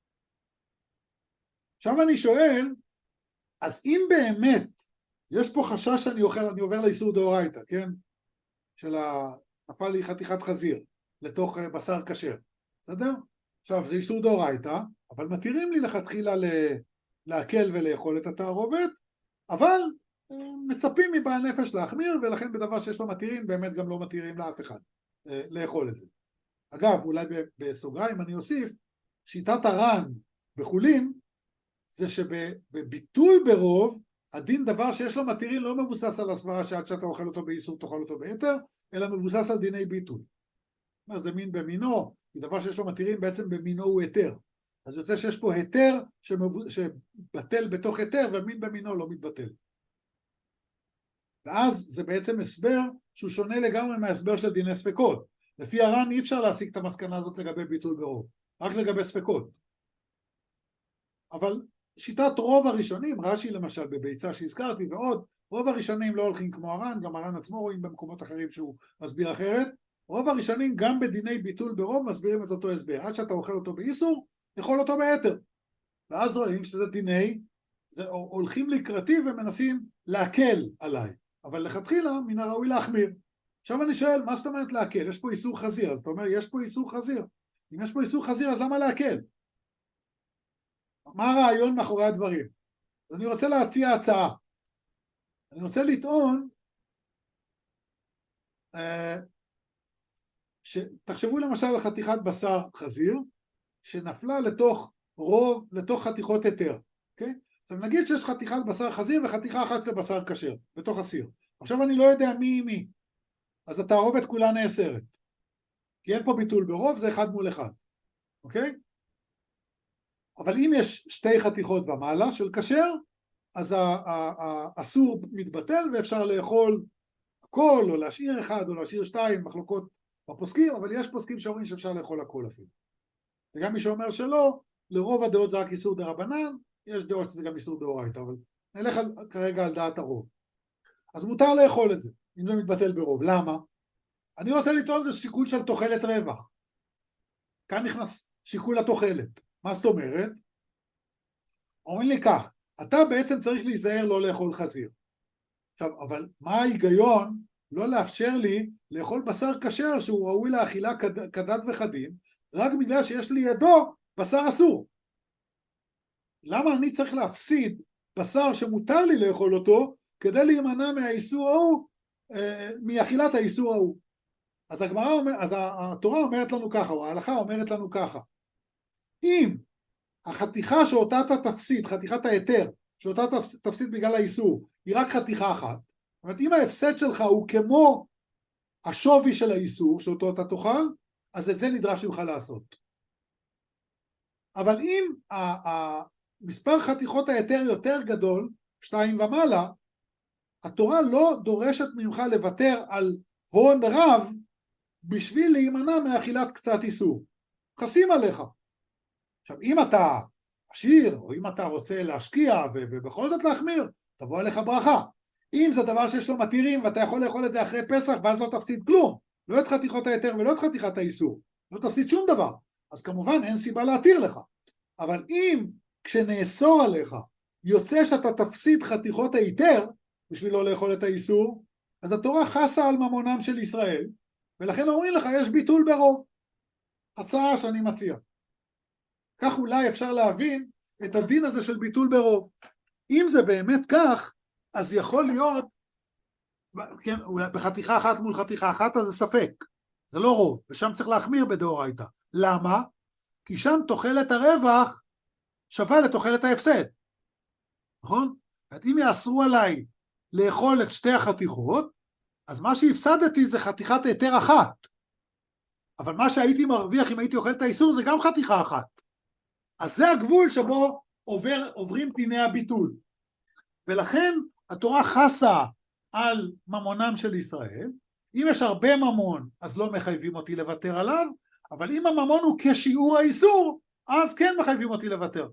עכשיו אני שואל, אז אם באמת יש פה חשש שאני אוכל, אני עובר לאיסור דאורייתא, כן? של ה... נפל לי חתיכת חזיר לתוך בשר כשר, בסדר? עכשיו זה איסור דאורייתא, אבל מתירים לי לכתחילה להקל ולאכול את התערובת, אבל מצפים מבעל נפש להחמיר, ולכן בדבר שיש לו מתירים, באמת גם לא מתירים לאף אחד לאכול את זה. אגב, אולי בסוגריים אני אוסיף, שיטת הר"ן בחולין, זה שבביטול ברוב, הדין דבר שיש לו מתירים לא מבוסס על הסברה שעד שאתה אוכל אותו באיסור תאכל אותו ביתר, אלא מבוסס על דיני ביטול. זה מין במינו, כי דבר שיש לו מתירים בעצם במינו הוא היתר. אז יוצא שיש פה היתר שמבו... שבטל בתוך היתר, ומין במינו לא מתבטל. ואז זה בעצם הסבר שהוא שונה לגמרי מההסבר של דיני ספקות. לפי הר"ן אי אפשר להשיג את המסקנה הזאת לגבי ביטול ברוב, רק לגבי ספקות. אבל שיטת רוב הראשונים, רש"י למשל בביצה שהזכרתי ועוד, רוב הראשונים לא הולכים כמו הר"ן, גם הר"ן עצמו רואים במקומות אחרים שהוא מסביר אחרת, רוב הראשונים גם בדיני ביטול ברוב מסבירים את אותו הסבר, עד שאתה אוכל אותו באיסור, יכול אותו ביתר. ואז רואים שזה דיני, זה הולכים לקראתי ומנסים להקל עליי. אבל לכתחילה מן הראוי להחמיר. עכשיו אני שואל, מה זאת אומרת להקל? יש פה איסור חזיר, אז אתה אומר, יש פה איסור חזיר. אם יש פה איסור חזיר, אז למה להקל? מה הרעיון מאחורי הדברים? אז אני רוצה להציע הצעה. אני רוצה לטעון, שתחשבו למשל על חתיכת בשר חזיר, שנפלה לתוך רוב, לתוך חתיכות היתר, אוקיי? עכשיו נגיד שיש חתיכת בשר חזיר וחתיכה אחת של בשר כשר, בתוך הסיר. עכשיו אני לא יודע מי מי, אז התערובת כולה נאסרת. כי אין פה ביטול ברוב, זה אחד מול אחד, אוקיי? אבל אם יש שתי חתיכות ומעלה של כשר, אז האסור מתבטל ואפשר לאכול הכל, או להשאיר אחד, או להשאיר שתיים, מחלוקות בפוסקים, אבל יש פוסקים שאומרים שאפשר לאכול הכל אפילו. וגם מי שאומר שלא, לרוב הדעות זה רק איסור דרבנן, יש דעות שזה גם איסור דאורייתא, אבל נלך על, כרגע על דעת הרוב. אז מותר לאכול את זה, אם זה מתבטל ברוב. למה? אני רוצה לטעון זה שיקול של תוחלת רווח. כאן נכנס שיקול התוחלת. מה זאת אומרת? אומרים לי כך, אתה בעצם צריך להיזהר לא לאכול חזיר. עכשיו, אבל מה ההיגיון לא לאפשר לי לאכול בשר כשר שהוא ראוי לאכילה כד, כדת וכדין, רק בגלל שיש לי ידו בשר אסור? למה אני צריך להפסיד בשר שמותר לי לאכול אותו, כדי להימנע מהאיסור ההוא, אה, מאכילת האיסור ההוא? אז הגמרא אומר, אז התורה אומרת לנו ככה, או ההלכה אומרת לנו ככה, אם החתיכה שאותה אתה תפסיד, חתיכת היתר, שאותה תפסיד בגלל האיסור, היא רק חתיכה אחת, זאת אומרת, אם ההפסד שלך הוא כמו השווי של האיסור, שאותו אתה תאכל, אז את זה נדרש ממך לעשות. אבל אם המספר חתיכות היתר יותר גדול, שתיים ומעלה, התורה לא דורשת ממך לוותר על הון רב, בשביל להימנע מאכילת קצת איסור. חסים עליך. עכשיו, אם אתה עשיר, או אם אתה רוצה להשקיע, ובכל זאת להחמיר, תבוא עליך ברכה. אם זה דבר שיש לו מתירים, ואתה יכול לאכול את זה אחרי פסח, ואז לא תפסיד כלום, לא את חתיכות היתר ולא את חתיכת האיסור, לא תפסיד שום דבר, אז כמובן אין סיבה להתיר לך. אבל אם כשנאסור עליך, יוצא שאתה תפסיד חתיכות היתר, בשביל לא לאכול את האיסור, אז התורה חסה על ממונם של ישראל, ולכן אומרים לך, יש ביטול ברוב. הצעה שאני מציע. כך אולי אפשר להבין את הדין הזה של ביטול ברוב. אם זה באמת כך, אז יכול להיות, כן, בחתיכה אחת מול חתיכה אחת, אז זה ספק. זה לא רוב, ושם צריך להחמיר בדאורייתא. למה? כי שם תוחלת הרווח שווה לתוחלת ההפסד. נכון? אם יאסרו עליי לאכול את שתי החתיכות, אז מה שהפסדתי זה חתיכת היתר אחת. אבל מה שהייתי מרוויח אם הייתי אוכל את האיסור זה גם חתיכה אחת. אז זה הגבול שבו עובר, עוברים דיני הביטול. ולכן התורה חסה על ממונם של ישראל. אם יש הרבה ממון, אז לא מחייבים אותי לוותר עליו, אבל אם הממון הוא כשיעור האיסור, אז כן מחייבים אותי לוותר.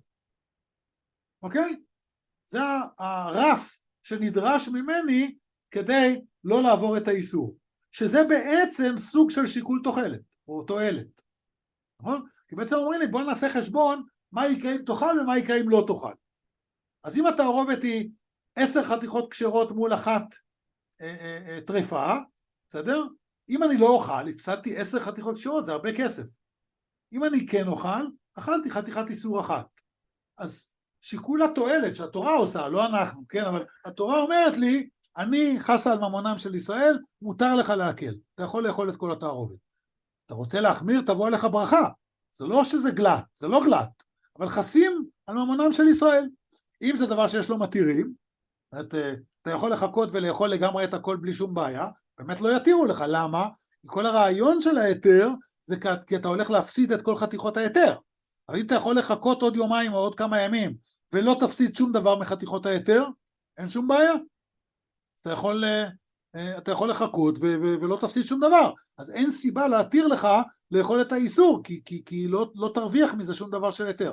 אוקיי? זה הרף שנדרש ממני כדי לא לעבור את האיסור. שזה בעצם סוג של שיקול תוחלת, או תועלת. נכון? כי בעצם אומרים לי, בוא נעשה חשבון, מה יקרה אם תאכל ומה יקרה אם לא תאכל. אז אם התערובת היא עשר חתיכות כשרות מול אחת אה, אה, אה, טרפה, בסדר? אם אני לא אוכל, הפסדתי עשר חתיכות כשרות, זה הרבה כסף. אם אני כן אוכל, אכלתי חתיכת איסור אחת. אז שיקול התועלת שהתורה עושה, לא אנחנו, כן? אבל התורה אומרת לי, אני חסה על ממונם של ישראל, מותר לך להקל. אתה יכול לאכול את כל התערובת. אתה רוצה להחמיר, תבוא עליך ברכה. זה לא שזה גלת, זה לא גלת. אבל חסים על ממונם של ישראל. אם זה דבר שיש לו מתירים, אתה, אתה יכול לחכות ולאכול לגמרי את הכל בלי שום בעיה, באמת לא יתירו לך. למה? כי כל הרעיון של ההיתר, זה כי אתה הולך להפסיד את כל חתיכות ההיתר. אבל אם אתה יכול לחכות עוד יומיים או עוד כמה ימים, ולא תפסיד שום דבר מחתיכות ההיתר, אין שום בעיה. אתה יכול, אתה יכול לחכות ו- ו- ולא תפסיד שום דבר. אז אין סיבה להתיר לך לאכול את האיסור, כי, כי, כי לא, לא תרוויח מזה שום דבר של היתר.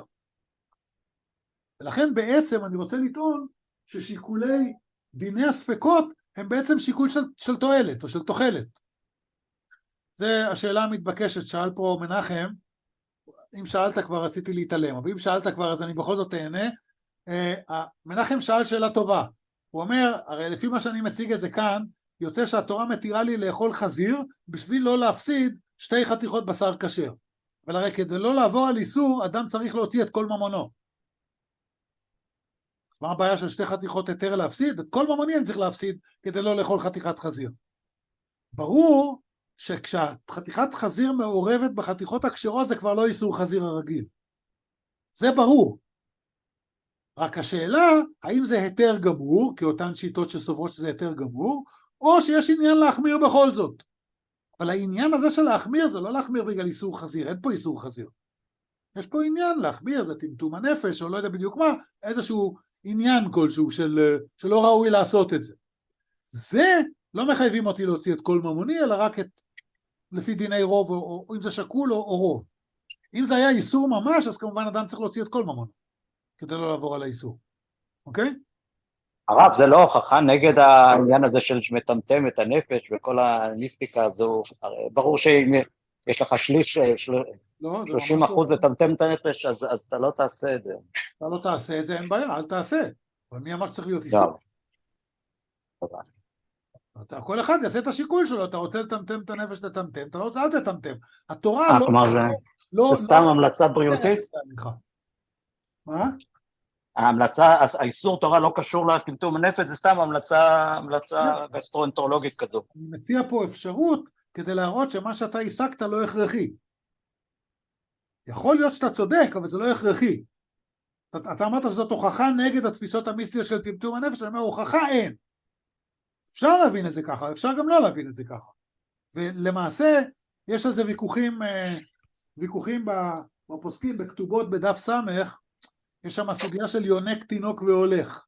ולכן בעצם אני רוצה לטעון ששיקולי דיני הספקות הם בעצם שיקול של, של תועלת או של תוחלת. זה השאלה המתבקשת, שאל פה מנחם, אם שאלת כבר רציתי להתעלם, אבל אם שאלת כבר אז אני בכל זאת תהנה. מנחם שאל שאלה טובה, הוא אומר, הרי לפי מה שאני מציג את זה כאן, יוצא שהתורה מתירה לי לאכול חזיר, בשביל לא להפסיד שתי חתיכות בשר כשר. אבל הרי כדי לא לעבור על איסור, אדם צריך להוציא את כל ממונו. אז מה הבעיה של שתי חתיכות היתר להפסיד? את כל ממוני אני צריך להפסיד, כדי לא לאכול חתיכת חזיר. ברור שכשחתיכת חזיר מעורבת בחתיכות הכשרות, זה כבר לא איסור חזיר הרגיל. זה ברור. רק השאלה, האם זה היתר גמור, כאותן שיטות שסוברות שזה היתר גמור, או שיש עניין להחמיר בכל זאת. אבל העניין הזה של להחמיר, זה לא להחמיר בגלל איסור חזיר, אין פה איסור חזיר. יש פה עניין להחמיר, זה טמטום הנפש, או לא יודע בדיוק מה, איזשהו עניין כלשהו של, שלא ראוי לעשות את זה. זה לא מחייבים אותי להוציא את כל ממוני, אלא רק את, לפי דיני רוב, או, או, או אם זה שקול או, או רוב. אם זה היה איסור ממש, אז כמובן אדם צריך להוציא את כל ממוני, כדי לא לעבור על האיסור. אוקיי? הרב, זה לא הוכחה נגד העניין הזה של שמטמטם את הנפש וכל המיסטיקה הזו. ברור שאם יש לך שליש, לא, שלושים אחוז לטמטם את הנפש, אז, אז אתה לא תעשה את זה. אתה לא תעשה את זה, אין בעיה, אל תעשה. אבל מי אמר שצריך להיות איסור? תודה. אתה, כל אחד יעשה את השיקול שלו, אתה רוצה לטמטם את הנפש לטמטם, אתה לא רוצה, אל תטמטם. התורה אה, לא... כלומר, זה, לא, זה סתם לא, המלצה בריאותית? מה? ההמלצה, האיסור תורה לא קשור לטמטום הנפש, זה סתם המלצה, המלצה גסטרואנטרולוגית כזו. אני מציע פה אפשרות כדי להראות שמה שאתה עסקת לא הכרחי. יכול להיות שאתה צודק, אבל זה לא הכרחי. אתה, אתה אמרת שזאת הוכחה נגד התפיסות המיסטיות של טמטום הנפש, אני אומר, הוכחה אין. אפשר להבין את זה ככה, אפשר גם לא להבין את זה ככה. ולמעשה, יש על זה ויכוחים, ויכוחים בפוסקים, בכתובות בדף סמך, יש שם סוגיה של יונק תינוק והולך.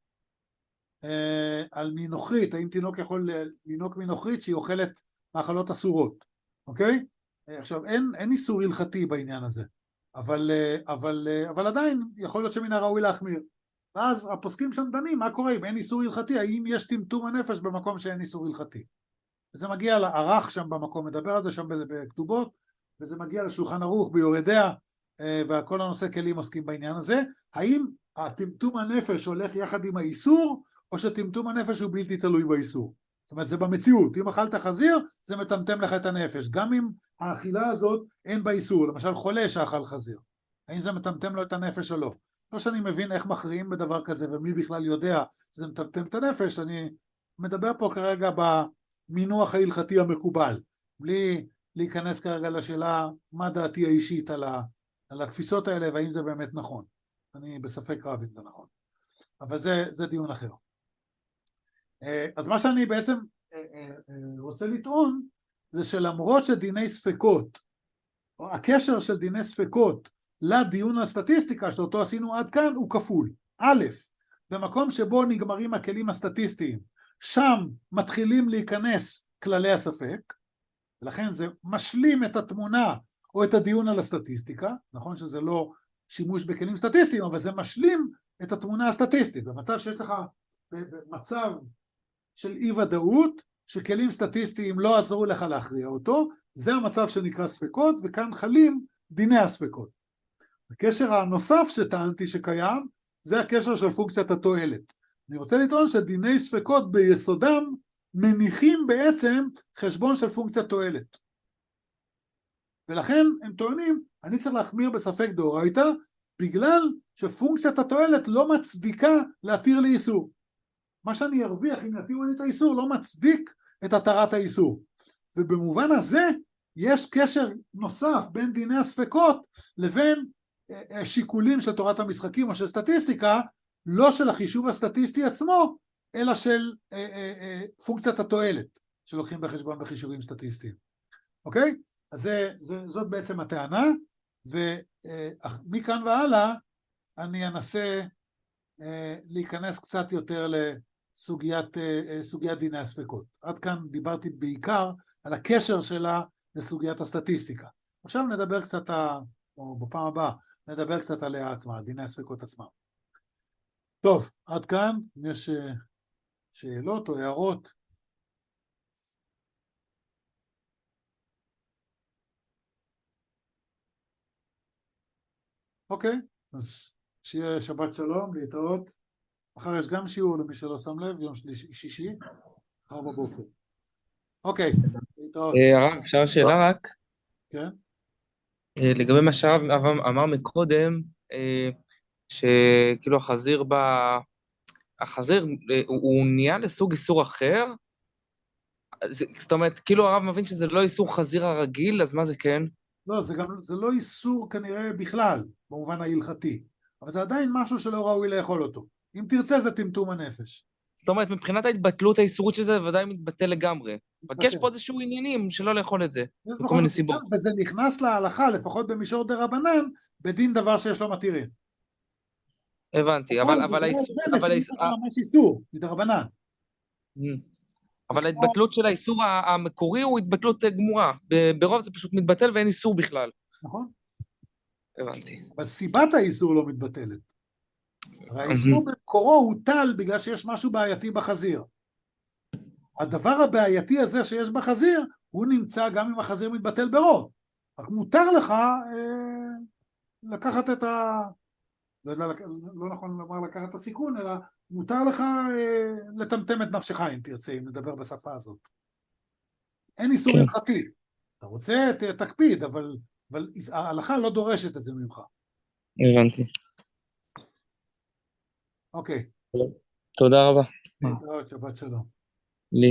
על מנוכרית, האם תינוק יכול לינוק מנוכרית שהיא אוכלת מאכלות אסורות, אוקיי? עכשיו, אין, אין איסור הלכתי בעניין הזה, אבל, אבל, אבל עדיין יכול להיות שמן הראוי להחמיר. ואז הפוסקים שם דנים, מה קורה אם אין איסור הלכתי, האם יש טמטום הנפש במקום שאין איסור הלכתי. וזה מגיע לערך שם במקום, מדבר על זה שם בכתובות, וזה מגיע לשולחן ערוך ביורדיה, וכל הנושא כלים עוסקים בעניין הזה. האם הטמטום הנפש הולך יחד עם האיסור, או שטמטום הנפש הוא בלתי תלוי באיסור? זאת אומרת, זה במציאות. אם אכלת חזיר, זה מטמטם לך את הנפש. גם אם האכילה הזאת אין באיסור, למשל חולה שאכל חזיר. האם זה מטמטם לו את הנפש או לא? לא שאני מבין איך מכריעים בדבר כזה, ומי בכלל יודע שזה מטמטם את הנפש, אני מדבר פה כרגע במינוח ההלכתי המקובל, בלי להיכנס כרגע לשאלה מה דעתי האישית על, ה, על התפיסות האלה, והאם זה באמת נכון. אני בספק רב אם זה נכון. אבל זה, זה דיון אחר. אז מה שאני בעצם רוצה לטעון, זה שלמרות שדיני ספקות, או הקשר של דיני ספקות לדיון הסטטיסטיקה שאותו עשינו עד כאן, הוא כפול. א', במקום שבו נגמרים הכלים הסטטיסטיים, שם מתחילים להיכנס כללי הספק, ולכן זה משלים את התמונה או את הדיון על הסטטיסטיקה, נכון שזה לא שימוש בכלים סטטיסטיים, אבל זה משלים את התמונה הסטטיסטית. במצב שיש לך במצב של אי ודאות, שכלים סטטיסטיים לא עזרו לך להכריע אותו, זה המצב שנקרא ספקות, וכאן חלים דיני הספקות. הקשר הנוסף שטענתי שקיים, זה הקשר של פונקציית התועלת. אני רוצה לטעון שדיני ספקות ביסודם מניחים בעצם חשבון של פונקציית תועלת. ולכן הם טוענים, אני צריך להחמיר בספק דאורייתא, בגלל שפונקציית התועלת לא מצדיקה להתיר לי איסור. מה שאני ארוויח אם יתירו לי את האיסור לא מצדיק את התרת האיסור. ובמובן הזה יש קשר נוסף בין דיני הספקות לבין שיקולים של תורת המשחקים או של סטטיסטיקה, לא של החישוב הסטטיסטי עצמו, אלא של פונקציית התועלת שלוקחים בחשבון בחישובים סטטיסטיים. אוקיי? אז זה, זה, זאת בעצם הטענה, ומכאן והלאה אני אנסה להיכנס קצת יותר לסוגיית סוגיית דיני הספקות. עד כאן דיברתי בעיקר על הקשר שלה לסוגיית הסטטיסטיקה. עכשיו נדבר קצת, או בפעם הבאה, נדבר קצת עליה עצמה, על דיני הספקות עצמם. טוב, עד כאן, אם יש שאלות או הערות. אוקיי, אז שיהיה שבת שלום, להתראות. מחר יש גם שיעור למי שלא שם לב, יום שלישי, שישי, מחר בבוקר. אוקיי, להתראות. אה, הרב, אפשר שאלה רק? כן? אה, לגבי מה שהרב אמר אמר מקודם, אה, שכאילו החזיר ב... החזיר, אה, הוא הוא נהיה לסוג איסור אחר? זה- זאת אומרת, כאילו הרב מבין שזה לא איסור חזיר הרגיל, אז מה זה כן? לא, זה גם, זה לא איסור כנראה בכלל, במובן ההלכתי, אבל זה עדיין משהו שלא ראוי לאכול אותו. אם תרצה זה טמטום הנפש. זאת אומרת, מבחינת ההתבטלות האיסורית של זה, זה ודאי מתבטל לגמרי. רק יש מתבטל. פה איזשהו עניינים שלא לאכול את זה, יש בכל בכל מיני זאת, סיבות. וזה נכנס להלכה, לפחות במישור דרבנן, בדין דבר שיש לו מתירים. הבנתי, אבל... אבל בגלל האיס- זה אבל האיס- מטילים לך ממש איסור, מדרבנן. אה, אבל ההתבטלות של האיסור ה- המקורי הוא התבטלות אה, גמורה. ב- ברוב זה פשוט מתבטל ואין איסור בכלל. נכון? הבנתי. אבל סיבת האיסור לא מתבטלת. הרי האיסור במקורו הוטל בגלל שיש משהו בעייתי בחזיר. הדבר הבעייתי הזה שיש בחזיר, הוא נמצא גם אם החזיר מתבטל ברוב. רק מותר לך אה, לקחת את ה... לא, יודע, לא נכון לומר לקחת את הסיכון, אלא מותר לך אה, לטמטם את נפשך, אם תרצה, אם נדבר בשפה הזאת. אין איסור כן. הלכתי. אתה רוצה, ת, תקפיד, אבל, אבל ההלכה לא דורשת את זה ממך. הבנתי. אוקיי, תודה רבה. להתראות, שבת שלום.